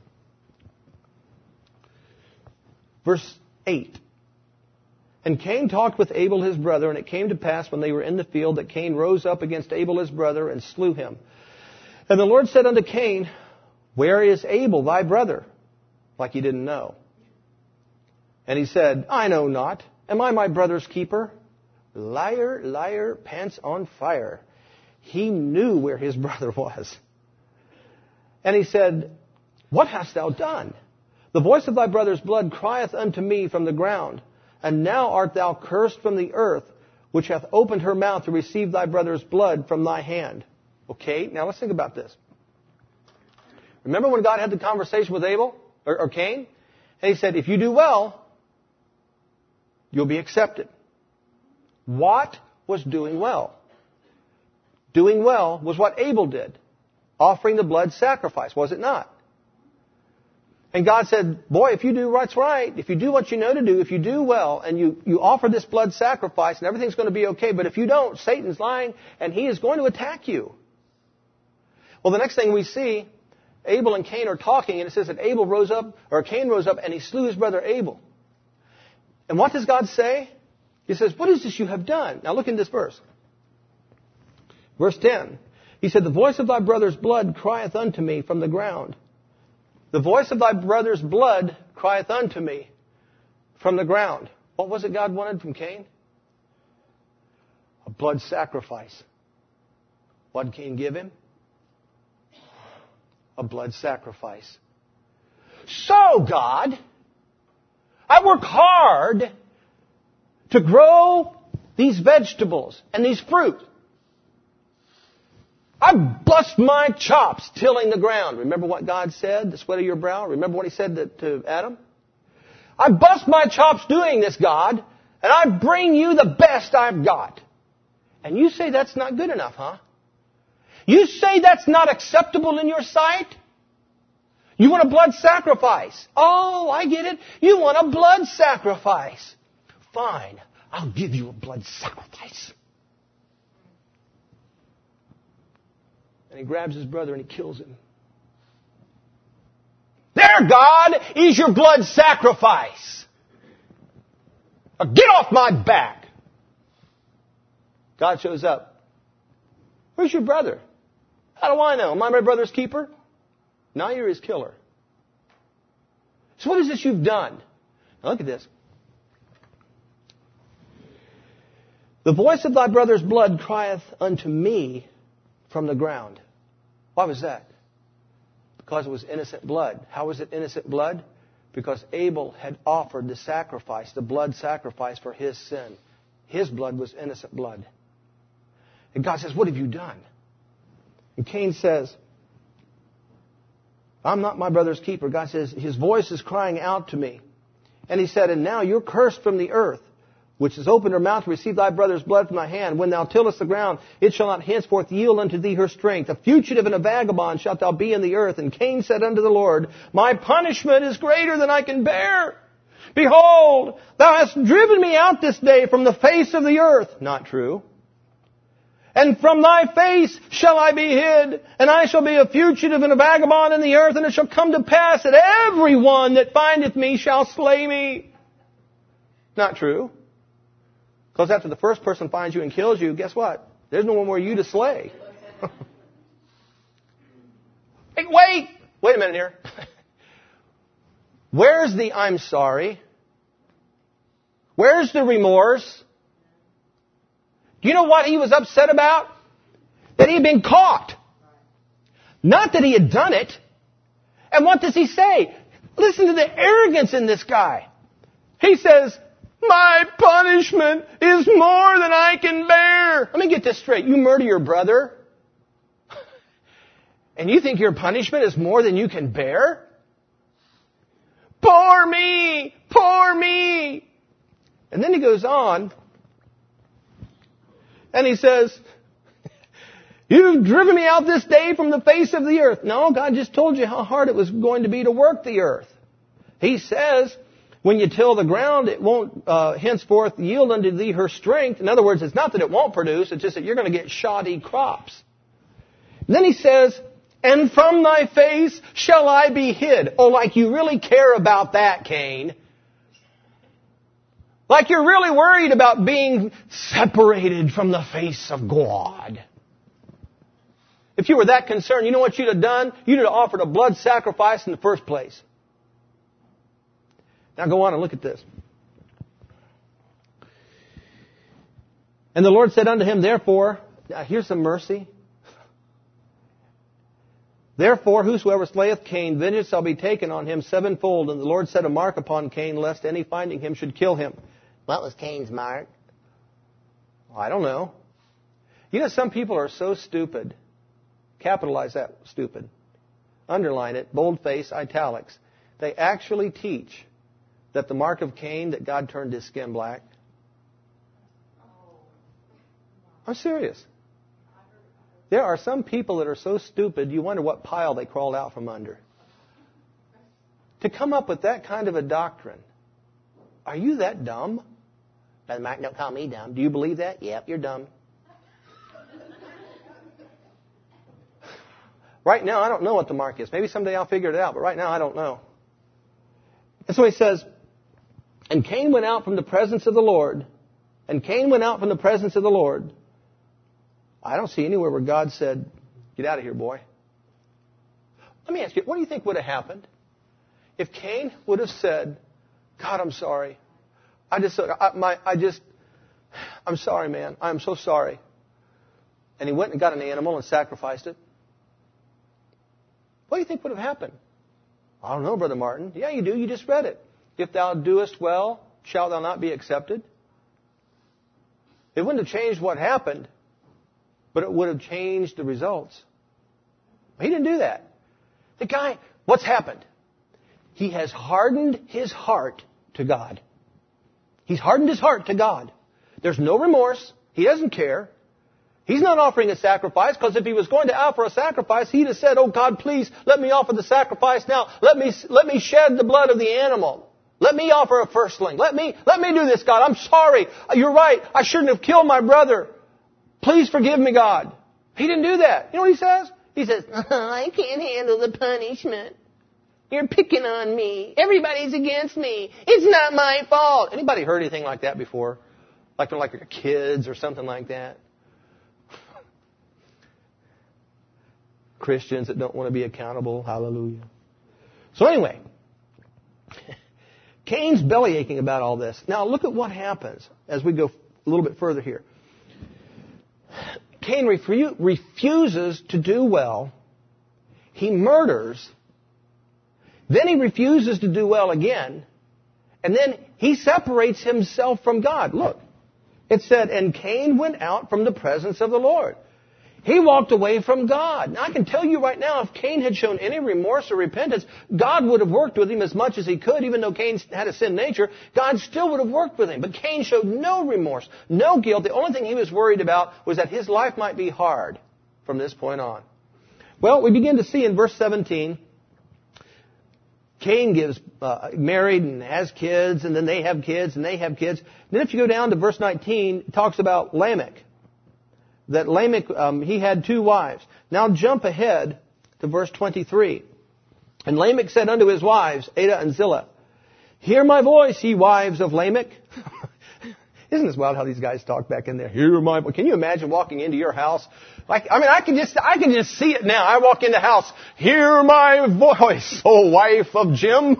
Verse eight. And Cain talked with Abel his brother, and it came to pass when they were in the field that Cain rose up against Abel his brother and slew him. And the Lord said unto Cain, where is Abel thy brother? Like he didn't know. And he said, I know not. Am I my brother's keeper? Liar, liar, pants on fire. He knew where his brother was. And he said, what hast thou done? The voice of thy brother's blood crieth unto me from the ground. And now art thou cursed from the earth, which hath opened her mouth to receive thy brother's blood from thy hand. Okay, now let's think about this. Remember when God had the conversation with Abel, or, or Cain? And he said, if you do well, you'll be accepted. What was doing well? Doing well was what Abel did. offering the blood sacrifice, was it not? And God said, boy, if you do what's right, if you do what you know to do, if you do well, and you, you offer this blood sacrifice, and everything's going to be okay, but if you don't, Satan's lying, and he is going to attack you. Well, the next thing we see, Abel and Cain are talking, and it says that Abel rose up, or Cain rose up, and he slew his brother Abel. And what does God say? He says, what is this you have done? Now look in this verse. Verse ten. He said, the voice of thy brother's blood crieth unto me from the ground. The voice of thy brother's blood crieth unto me from the ground. What was it God wanted from Cain? A blood sacrifice. What did Cain give him? A blood sacrifice. So, God, I work hard to grow these vegetables and these fruit. I bust my chops tilling the ground. Remember what God said, the sweat of your brow? Remember what he said to, to Adam? I bust my chops doing this, God, and I bring you the best I've got. And you say that's not good enough, huh? You say that's not acceptable in your sight? You want a blood sacrifice. Oh, I get it. You want a blood sacrifice. Fine, I'll give you a blood sacrifice. And he grabs his brother and he kills him. There, God, is your blood sacrifice. Now get off my back. God shows up. Where's your brother? How do I know? Am I my brother's keeper? Now you're his killer. So what is this you've done? Now look at this. The voice of thy brother's blood crieth unto me from the ground. Why was that? Because it was innocent blood. How was it innocent blood? Because Abel had offered the sacrifice, the blood sacrifice for his sin. His blood was innocent blood. And God says, what have you done? And Cain says, I'm not my brother's keeper. God says, his voice is crying out to me. And he said, and now you're cursed from the earth, which has opened her mouth to receive thy brother's blood from thy hand. When thou tillest the ground, it shall not henceforth yield unto thee her strength. A fugitive and a vagabond shalt thou be in the earth. And Cain said unto the Lord, my punishment is greater than I can bear. Behold, thou hast driven me out this day from the face of the earth. Not true. And from thy face shall I be hid, and I shall be a fugitive and a vagabond in the earth, and it shall come to pass that every one that findeth me shall slay me. Not true. Because after the first person finds you and kills you, guess what? There's no one more you to slay. Hey, wait! Wait a minute here. Where's the I'm sorry? Where's the remorse? Do you know what he was upset about? That he had been caught. Not that he had done it. And what does he say? Listen to the arrogance in this guy. He says, my punishment is more than I can bear. Let me get this straight. You murder your brother, and you think your punishment is more than you can bear? Poor me! Poor me! And then he goes on, and he says, you've driven me out this day from the face of the earth. No, God just told you how hard it was going to be to work the earth. He says, when you till the ground, it won't uh, henceforth yield unto thee her strength. In other words, it's not that it won't produce, it's just that you're going to get shoddy crops. And then he says, and from thy face shall I be hid. Oh, like you really care about that, Cain. Like you're really worried about being separated from the face of God. If you were that concerned, you know what you'd have done? You'd have offered a blood sacrifice in the first place. Now go on and look at this. And the Lord said unto him, therefore, now here's some mercy. Therefore, whosoever slayeth Cain, vengeance shall be taken on him sevenfold. And the Lord set a mark upon Cain, lest any finding him should kill him. What was Cain's mark? Well, I don't know. You know, some people are so stupid. Capitalize that, stupid. Underline it, boldface, italics. They actually teach that the mark of Cain, that God turned his skin black. I'm serious. There are some people that are so stupid, you wonder what pile they crawled out from under. To come up with that kind of a doctrine. Are you that dumb? Brother Mark, don't call me dumb. Do you believe that? Yep, you're dumb. Right now, I don't know what the mark is. Maybe someday I'll figure it out, but right now I don't know. And so he says, and Cain went out from the presence of the Lord. And Cain went out from the presence of the Lord. I don't see anywhere where God said, get out of here, boy. Let me ask you, what do you think would have happened if Cain would have said, God, I'm sorry. I just, I, my, I just, I'm sorry, man. I'm so sorry. And he went and got an animal and sacrificed it. What do you think would have happened? I don't know, Brother Martin. Yeah, you do. You just read it. If thou doest well, shalt thou not be accepted? It wouldn't have changed what happened, but it would have changed the results. He didn't do that. The guy, what's happened? He has hardened his heart to God. He's hardened his heart to God. There's no remorse. He doesn't care. He's not offering a sacrifice, because if he was going to offer a sacrifice, he'd have said, oh God, please let me offer the sacrifice now. Let me, let me shed the blood of the animal. Let me offer a firstling. Let me, let me do this, God. I'm sorry. You're right. I shouldn't have killed my brother. Please forgive me, God. He didn't do that. You know what he says? He says, oh, I can't handle the punishment. You're picking on me. Everybody's against me. It's not my fault. Anybody heard anything like that before? Like they're like your kids or something like that? Christians that don't want to be accountable. Hallelujah. So anyway, Cain's belly aching about all this. Now look at what happens as we go a little bit further here. Cain refu- refuses to do well. He murders. Then he refuses to do well again. And then he separates himself from God. Look, it said, and Cain went out from the presence of the Lord. He walked away from God. Now, I can tell you right now, if Cain had shown any remorse or repentance, God would have worked with him as much as he could. Even though Cain had a sin nature, God still would have worked with him. But Cain showed no remorse, no guilt. The only thing he was worried about was that his life might be hard from this point on. Well, we begin to see in verse seventeen, Cain gets uh, married and has kids, and then they have kids, and they have kids. Then if you go down to verse nineteen, it talks about Lamech. That Lamech, um, he had two wives. Now jump ahead to verse twenty-three. And Lamech said unto his wives, Adah and Zillah, hear my voice, ye wives of Lamech. Isn't this wild how these guys talk back in there? Hear my voice. Can you imagine walking into your house? Like, I mean, I can just, I can just see it now. I walk in the house, hear my voice, oh wife of Jim.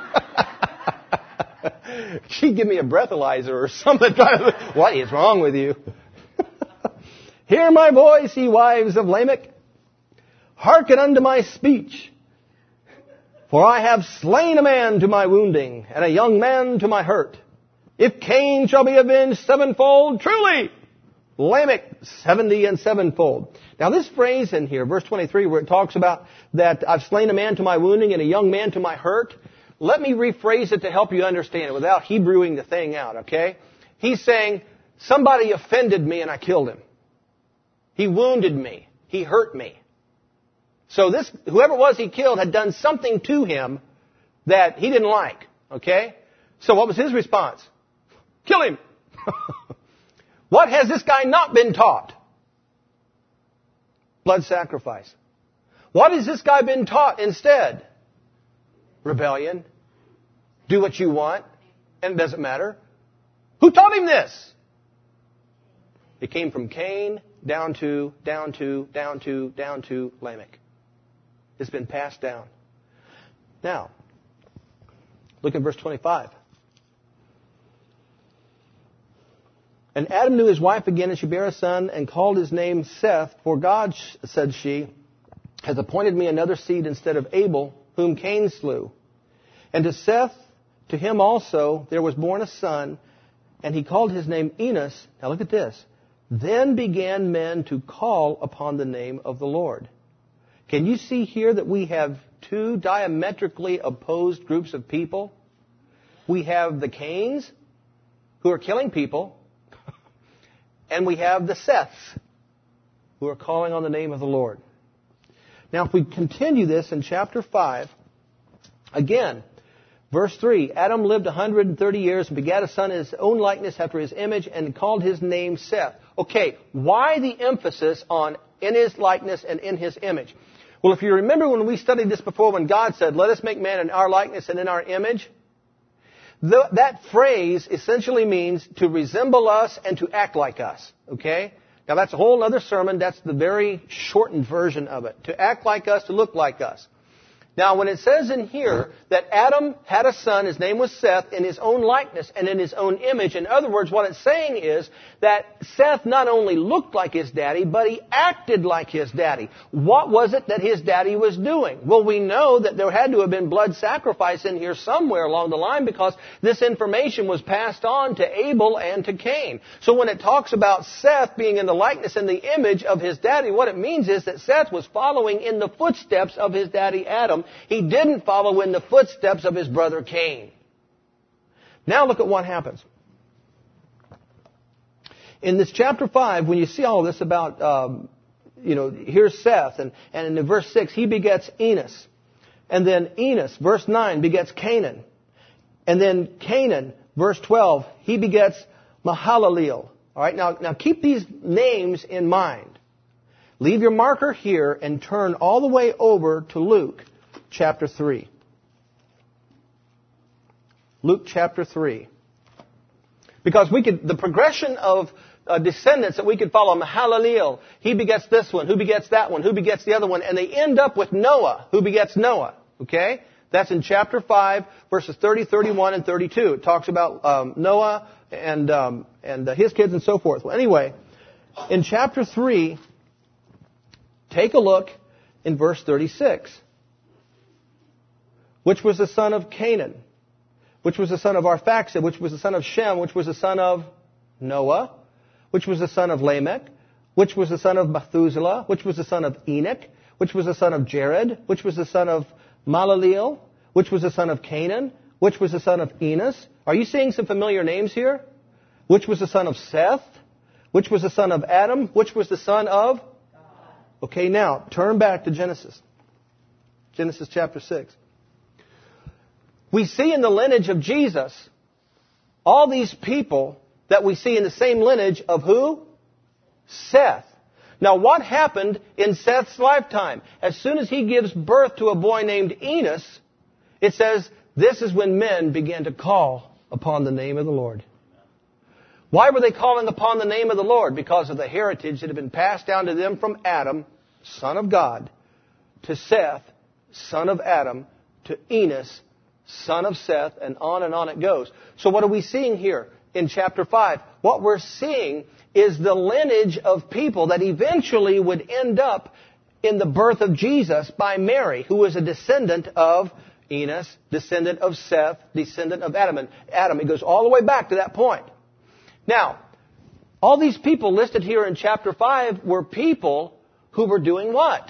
She'd give me a breathalyzer or something. What is wrong with you? Hear my voice, ye wives of Lamech. Hearken unto my speech. For I have slain a man to my wounding, and a young man to my hurt. If Cain shall be avenged sevenfold, truly, Lamech seventy and sevenfold. Now this phrase in here, verse twenty-three, where it talks about that I've slain a man to my wounding and a young man to my hurt, let me rephrase it to help you understand it without Hebrewing the thing out, okay? He's saying, somebody offended me and I killed him. He wounded me. He hurt me. So this, whoever it was he killed had done something to him that he didn't like. Okay? So what was his response? Kill him. What has this guy not been taught? Blood sacrifice. What has this guy been taught instead? Rebellion. Do what you want. And it doesn't matter. Who taught him this? It came from Cain down to, down to, down to, down to Lamech. It's been passed down. Now, look at verse twenty-five. And Adam knew his wife again, and she bare a son, and called his name Seth. For God, said she, has appointed me another seed instead of Abel, whom Cain slew. And to Seth, to him also, there was born a son, and he called his name Enos. Now look at this. Then began men to call upon the name of the Lord. Can you see here that we have two diametrically opposed groups of people? We have the Cains, who are killing people, and we have the Seths, who are calling on the name of the Lord. Now, if we continue this in chapter five, again, verse three, Adam lived one hundred thirty years and begat a son in his own likeness after his image and called his name Seth. Okay, why the emphasis on in his likeness and in his image? Well, if you remember when we studied this before, when God said, let us make man in our likeness and in our image, the, that phrase essentially means to resemble us and to act like us. Okay? Now that's a whole other sermon. That's the very shortened version of it. To act like us, to look like us. Now, when it says in here that Adam had a son, his name was Seth, in his own likeness and in his own image, in other words, what it's saying is that Seth not only looked like his daddy, but he acted like his daddy. What was it that his daddy was doing? Well, we know that there had to have been blood sacrifice in here somewhere along the line because this information was passed on to Abel and to Cain. So when it talks about Seth being in the likeness and the image of his daddy, what it means is that Seth was following in the footsteps of his daddy Adam. He didn't follow in the footsteps of his brother Cain. Now look at what happens. In this chapter five, when you see all this about, um, you know, here's Seth, and, and in verse six, he begets Enos. And then Enos, verse nine, begets Canaan. And then Canaan, verse twelve, he begets Mahalaleel. All right, now, now keep these names in mind. Leave your marker here and turn all the way over to Luke chapter three. Luke chapter three. Because we could, the progression of uh, descendants that we could follow, Mahalaleel, he begets this one, who begets that one, who begets the other one, and they end up with Noah, who begets Noah. Okay? That's in chapter five, verses thirty, thirty-one, and thirty-two. It talks about um, Noah and, um, and uh, his kids and so forth. Well, anyway, in chapter three, take a look in verse thirty-six. Which was the son of Canaan? Which was the son of Arphaxad? Which was the son of Shem? Which was the son of Noah? Which was the son of Lamech? Which was the son of Methuselah? Which was the son of Enoch? Which was the son of Jared? Which was the son of Mahalaleel? Which was the son of Canaan? Which was the son of Enos? Are you seeing some familiar names here? Which was the son of Seth? Which was the son of Adam? Which was the son of? Okay, now, turn back to Genesis. Genesis chapter six. We see in the lineage of Jesus all these people that we see in the same lineage of who? Seth. Now what happened in Seth's lifetime? As soon as he gives birth to a boy named Enos, it says, this is when men began to call upon the name of the Lord. Why were they calling upon the name of the Lord? Because of the heritage that had been passed down to them from Adam, son of God, to Seth, son of Adam, to Enos, son of Seth, and on and on it goes. So what are we seeing here in chapter five? What we're seeing is the lineage of people that eventually would end up in the birth of Jesus by Mary, who was a descendant of Enos, descendant of Seth, descendant of Adam. And Adam, it goes all the way back to that point. Now, all these people listed here in chapter five were people who were doing what?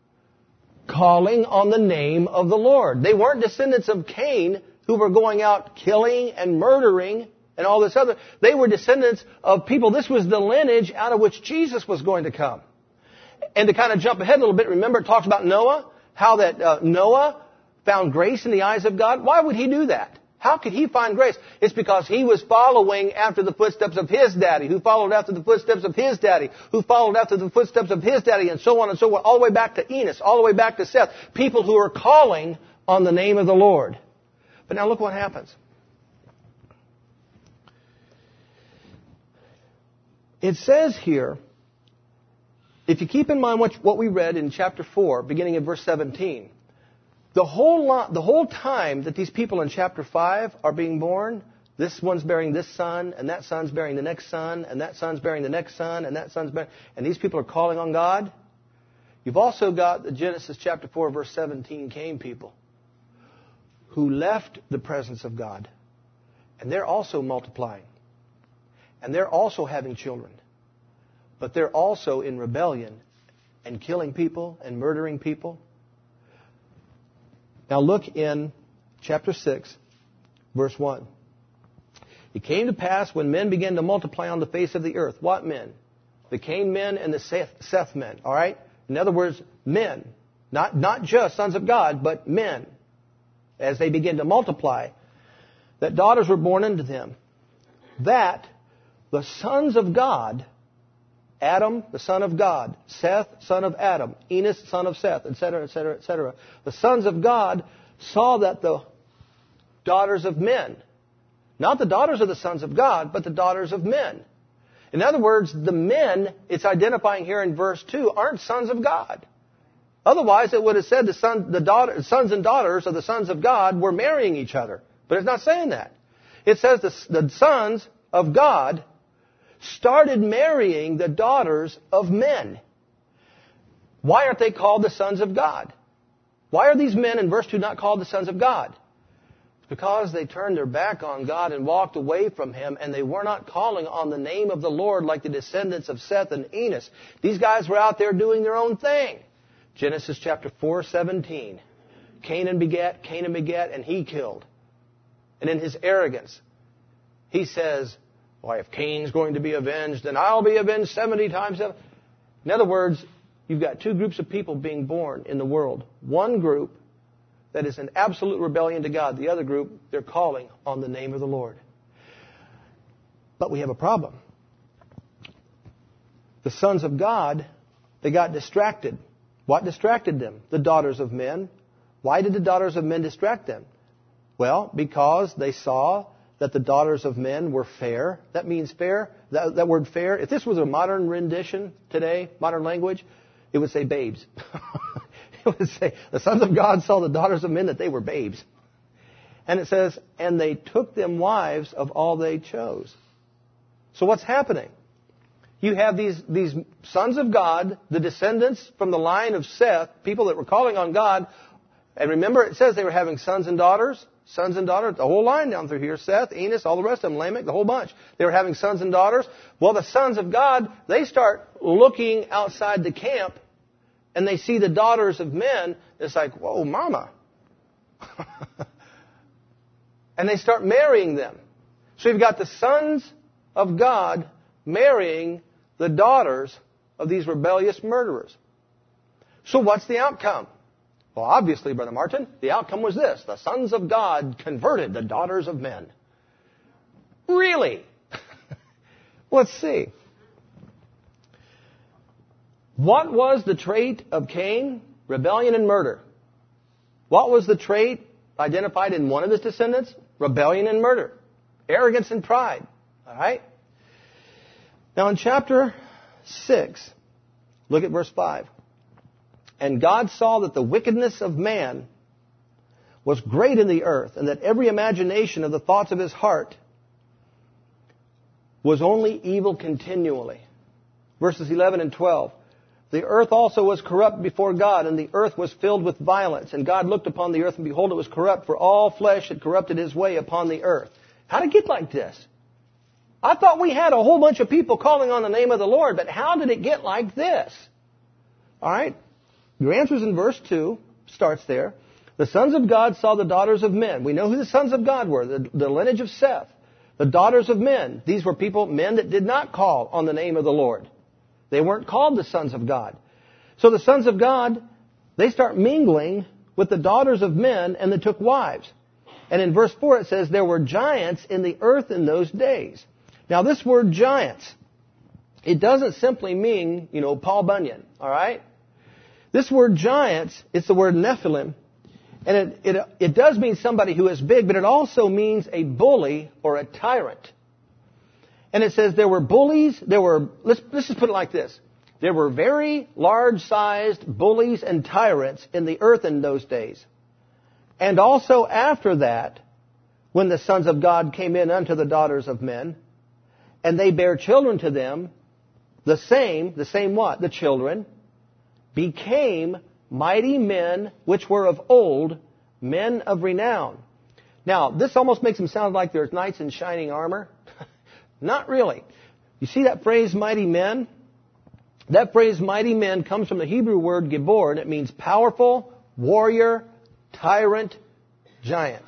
Calling on the name of the Lord. They weren't descendants of Cain who were going out killing and murdering and all this other. They were descendants of people. This was the lineage out of which Jesus was going to come. And to kind of jump ahead a little bit, remember it talks about Noah, how that uh, Noah found grace in the eyes of God. Why would he do that? How could he find grace? It's because he was following after the footsteps of his daddy, who followed after the footsteps of his daddy, who followed after the footsteps of his daddy, and so on and so on, all the way back to Enos, all the way back to Seth. People who are calling on the name of the Lord. But now look what happens. It says here, if you keep in mind what, what we read in chapter four, beginning in verse seventeen, The whole lot, the whole time that these people in chapter five are being born, this one's bearing this son, and that son's bearing the next son, and that son's bearing the next son, and that son's bearing, and these people are calling on God. You've also got the Genesis chapter four, verse seventeen, Cain people, who left the presence of God, and they're also multiplying, and they're also having children, but they're also in rebellion and killing people and murdering people. Now look in chapter six, verse one. It came to pass when men began to multiply on the face of the earth. What men? the Cain men and the Seth, Seth men. All right? In other words, men. Not, not just sons of God, but men. As they begin to multiply, that daughters were born unto them. That the sons of God, Adam, the son of God, Seth, son of Adam, Enos, son of Seth, et cetera, et cetera, et cetera. The sons of God saw that the daughters of men, not the daughters of the sons of God, but the daughters of men. In other words, the men it's identifying here in verse two aren't sons of God. Otherwise, it would have said the, son, the daughter, sons and daughters of the sons of God were marrying each other. But it's not saying that. It says the, the sons of God started marrying the daughters of men. Why aren't they called the sons of God? Why are these men in verse two not called the sons of God? It's because they turned their back on God and walked away from Him, and they were not calling on the name of the Lord like the descendants of Seth and Enos. These guys were out there doing their own thing. Genesis chapter four seventeen. Canaan begat, Canaan begat, and he killed. And in his arrogance, he says, why, if Cain's going to be avenged, then I'll be avenged seventy times seven. In other words, you've got two groups of people being born in the world. One group that is in absolute rebellion to God. The other group, they're calling on the name of the Lord. But we have a problem. The sons of God, they got distracted. What distracted them? The daughters of men. Why did the daughters of men distract them? Well, because they saw that the daughters of men were fair. That means fair. That, that word fair, if this was a modern rendition today, modern language, it would say babes. It would say, the sons of God saw the daughters of men that they were babes. And it says, and they took them wives of all they chose. So what's happening? You have these, these sons of God, the descendants from the line of Seth, people that were calling on God. And remember, it says they were having sons and daughters. Sons and daughters, the whole line down through here. Seth, Enos, all the rest of them, Lamech, the whole bunch. They were having sons and daughters. Well, the sons of God, they start looking outside the camp, and they see the daughters of men. It's like, whoa, mama. And they start marrying them. So you've got the sons of God marrying the daughters of these rebellious murderers. So what's the outcome? Well, obviously, Brother Martin, the outcome was this. The sons of God converted the daughters of men. Really? Let's see. What was the trait of Cain? Rebellion and murder. What was the trait identified in one of his descendants? Rebellion and murder. Arrogance and pride. All right? Now in chapter six, look at verse five. And God saw that the wickedness of man was great in the earth, and that every imagination of the thoughts of his heart was only evil continually. Verses eleven and twelve. The earth also was corrupt before God, and the earth was filled with violence. And God looked upon the earth, and behold, it was corrupt, for all flesh had corrupted his way upon the earth. How did it get like this? I thought we had a whole bunch of people calling on the name of the Lord, but how did it get like this? All right. Your answer is in verse two. Starts there. The sons of God saw the daughters of men. We know who the sons of God were. The, the lineage of Seth. The daughters of men. These were people, men that did not call on the name of the Lord. They weren't called the sons of God. So the sons of God, they start mingling with the daughters of men, and they took wives. And in verse four it says, there were giants in the earth in those days. Now this word giants, it doesn't simply mean, you know, Paul Bunyan, all right? This word giants, it's the word Nephilim, and it, it, it does mean somebody who is big, but it also means a bully or a tyrant. And it says there were bullies, there were, let's, let's just put it like this. There were very large-sized bullies and tyrants in the earth in those days. And also after that, when the sons of God came in unto the daughters of men, and they bare children to them, the same, the same what? The children became mighty men which were of old, men of renown. Now, this almost makes them sound like they're knights in shining armor. Not really. You see that phrase, mighty men? That phrase, mighty men, comes from the Hebrew word gibor, and it means powerful, warrior, tyrant, giant.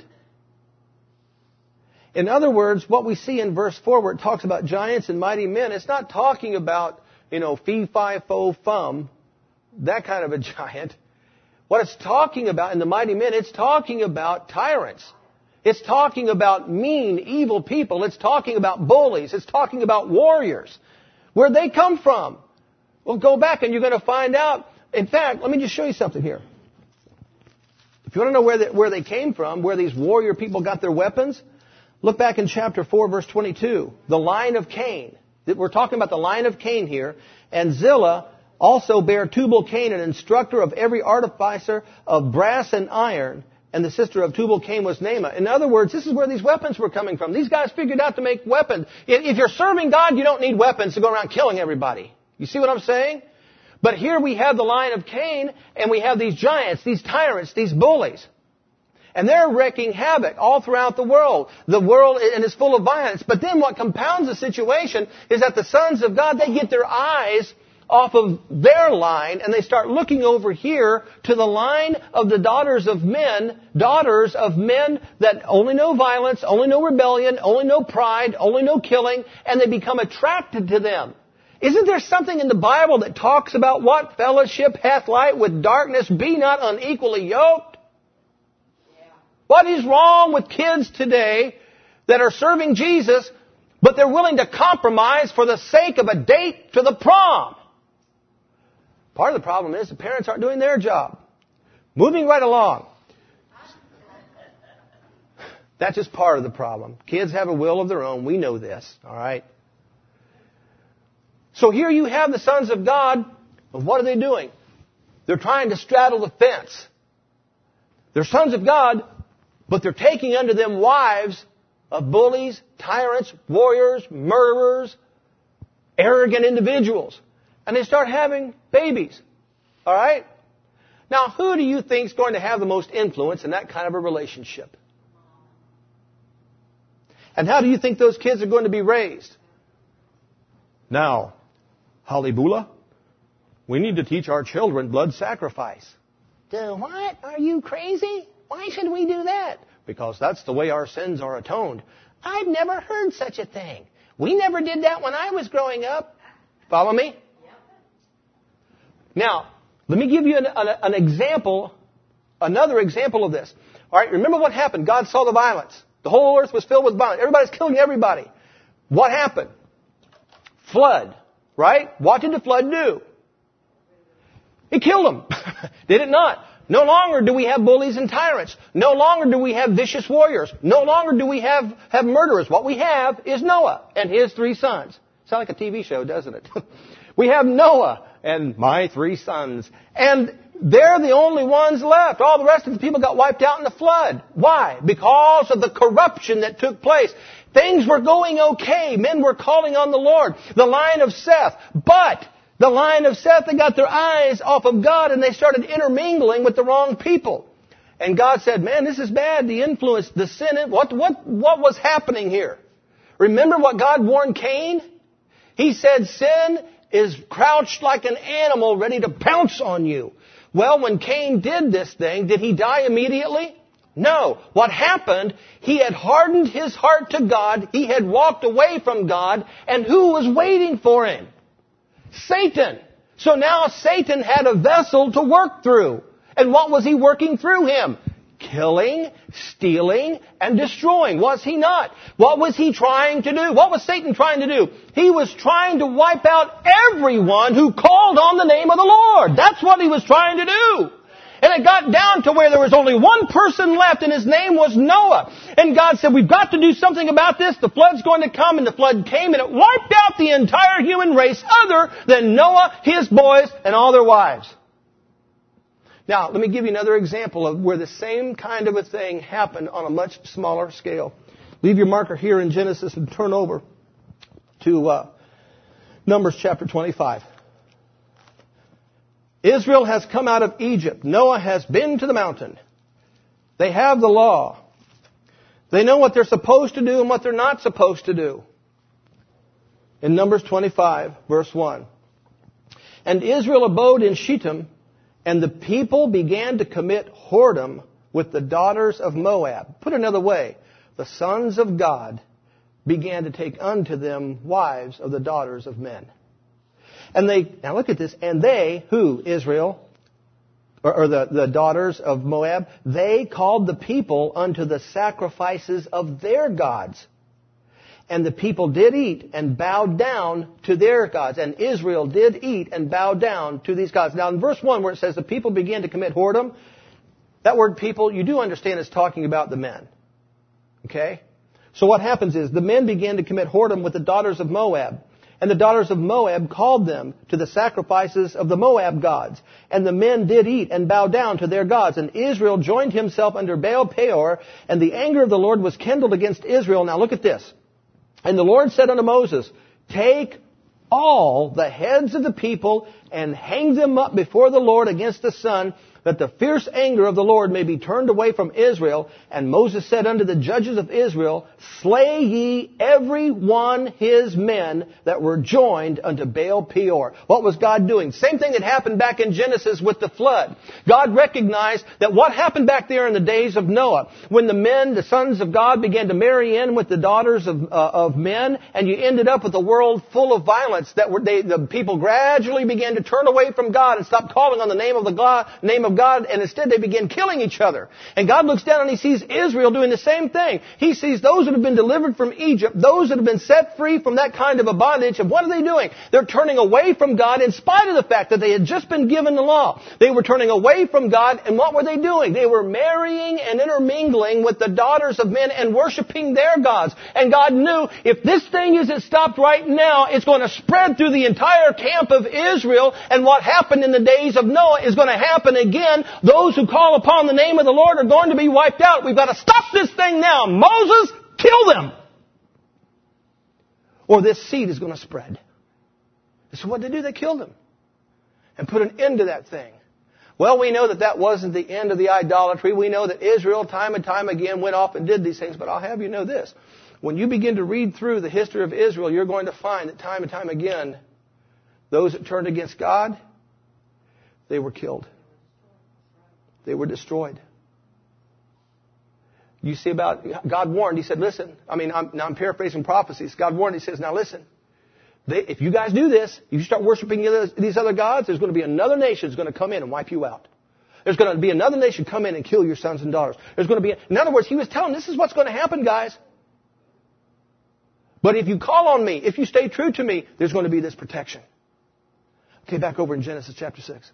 In other words, what we see in verse four where it talks about giants and mighty men, it's not talking about, you know, fee, fi, fo, fum, that kind of a giant. What it's talking about in the mighty men, it's talking about tyrants. It's talking about mean, evil people. It's talking about bullies. It's talking about warriors. Where'd they come from? Well, go back and you're going to find out. In fact, let me just show you something here. If you want to know where they, where they came from, where these warrior people got their weapons, look back in chapter four, verse twenty-two. The line of Cain. We're talking about the line of Cain here. And Zillah also bare Tubal-Cain, an instructor of every artificer of brass and iron. And the sister of Tubal-Cain was Naamah. In other words, this is where these weapons were coming from. These guys figured out to make weapons. If you're serving God, you don't need weapons to go around killing everybody. You see what I'm saying? But here we have the line of Cain, and we have these giants, these tyrants, these bullies. And they're wreaking havoc all throughout the world. The world is full of violence. But then what compounds the situation is that the sons of God, they get their eyes off of their line, and they start looking over here to the line of the daughters of men, daughters of men that only know violence, only know rebellion, only know pride, only know killing, and they become attracted to them. Isn't there something in the Bible that talks about what fellowship hath light with darkness? Be not unequally yoked. Yeah. What is wrong with kids today that are serving Jesus, but they're willing to compromise for the sake of a date to the prom? Part of the problem is the parents aren't doing their job. Moving right along. That's just part of the problem. Kids have a will of their own. We know this, all right? So here you have the sons of God. And what are they doing? They're trying to straddle the fence. They're sons of God, but they're taking unto them wives of bullies, tyrants, warriors, murderers, arrogant individuals. And they start having babies. All right? Now, who do you think is going to have the most influence in that kind of a relationship? And how do you think those kids are going to be raised? Now, Halibula, we need to teach our children blood sacrifice. Do what? Are you crazy? Why should we do that? Because that's the way our sins are atoned. I've never heard such a thing. We never did that when I was growing up. Follow me? Now, let me give you an, an, an example, another example of this. All right, remember what happened. God saw the violence. The whole earth was filled with violence. Everybody's killing everybody. What happened? Flood, right? What did the flood do? It killed them. Did it not? No longer do we have bullies and tyrants. No longer do we have vicious warriors. No longer do we have, have murderers. What we have is Noah and his three sons. Sounds like a T V show, doesn't it? We have Noah and my three sons. And they're the only ones left. All the rest of the people got wiped out in the flood. Why? Because of the corruption that took place. Things were going okay. Men were calling on the Lord. The line of Seth. But the line of Seth, they got their eyes off of God and they started intermingling with the wrong people. And God said, man, this is bad. The influence, the sin. What, what, what was happening here? Remember what God warned Cain? He said, sin is crouched like an animal ready to pounce on you. Well, when Cain did this thing, did he die immediately? No. What happened, he had hardened his heart to God. He had walked away from God. And who was waiting for him? Satan. So now Satan had a vessel to work through. And what was he working through him? Killing, stealing, and destroying. Was he not? What was he trying to do? What was Satan trying to do? He was trying to wipe out everyone who called on the name of the Lord. That's what he was trying to do. And it got down to where there was only one person left, and his name was Noah. And God said, we've got to do something about this. The flood's going to come, and the flood came, and it wiped out the entire human race other than Noah, his boys, and all their wives. Now, let me give you another example of where the same kind of a thing happened on a much smaller scale. Leave your marker here in Genesis and turn over to uh, Numbers chapter twenty-five. Israel has come out of Egypt. Noah has been to the mountain. They have the law. They know what they're supposed to do and what they're not supposed to do. In Numbers twenty-five, verse one. And Israel abode in Shittim, and the people began to commit whoredom with the daughters of Moab. Put another way, the sons of God began to take unto them wives of the daughters of men. And they, now look at this, and they, who, Israel, or, or the, the daughters of Moab, they called the people unto the sacrifices of their gods. And the people did eat and bowed down to their gods. And Israel did eat and bow down to these gods. Now in verse one where it says the people began to commit whoredom, that word people, you do understand it's talking about the men. Okay? So what happens is the men began to commit whoredom with the daughters of Moab. And the daughters of Moab called them to the sacrifices of the Moab gods. And the men did eat and bow down to their gods. And Israel joined himself under Baal Peor. And the anger of the Lord was kindled against Israel. Now look at this. And the Lord said unto Moses, take all the heads of the people and hang them up before the Lord against the sun, that the fierce anger of the Lord may be turned away from Israel. And Moses said unto the judges of Israel, slay ye every one his men that were joined unto Baal Peor. What was God doing? Same thing that happened back in Genesis with the flood. God recognized that what happened back there in the days of Noah, when the men, the sons of God, began to marry in with the daughters of, uh, of men, and you ended up with a world full of violence, that were, they, the people gradually began to turn away from God and stop calling on the name of the God, name of God, and instead they begin killing each other. And God looks down and He sees Israel doing the same thing. He sees those that have been delivered from Egypt, those that have been set free from that kind of a bondage, and what are they doing? They're turning away from God in spite of the fact that they had just been given the law. They were turning away from God, and what were they doing? They were marrying and intermingling with the daughters of men and worshiping their gods. And God knew if this thing isn't stopped right now, it's going to spread through the entire camp of Israel, and what happened in the days of Noah is going to happen again. Those who call upon the name of the Lord are going to be wiped out. We've got to stop this thing now. Moses, kill them, or this seed is going to spread. So what did they do? They killed them and put an end to that thing. Well, we know that that wasn't the end of the idolatry. We know that Israel time and time again went off and did these things. But I'll have you know this. When you begin to read through the history of Israel, you're going to find that time and time again, those that turned against God, they were killed. They were destroyed. You see about, God warned, He said, listen, I mean, I'm, now I'm paraphrasing prophecies. God warned, He says, now listen, they, if you guys do this, if you start worshiping these other gods, there's going to be another nation that's going to come in and wipe you out. There's going to be another nation come in and kill your sons and daughters. There's going to be, in other words, He was telling, this is what's going to happen, guys. But if you call on me, if you stay true to me, there's going to be this protection. Okay, back over in Genesis chapter six.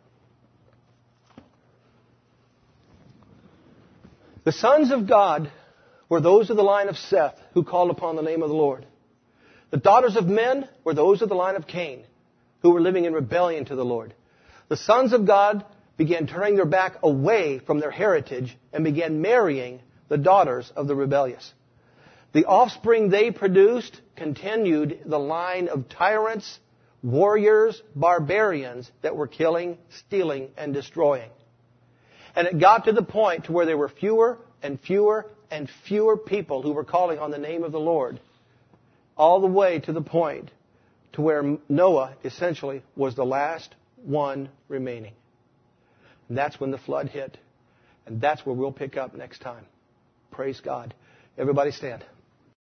The sons of God were those of the line of Seth who called upon the name of the Lord. The daughters of men were those of the line of Cain who were living in rebellion to the Lord. The sons of God began turning their back away from their heritage and began marrying the daughters of the rebellious. The offspring they produced continued the line of tyrants, warriors, barbarians that were killing, stealing, and destroying. And it got to the point to where there were fewer and fewer and fewer people who were calling on the name of the Lord, all the way to the point to where Noah essentially was the last one remaining. And that's when the flood hit. And that's where we'll pick up next time. Praise God. Everybody stand.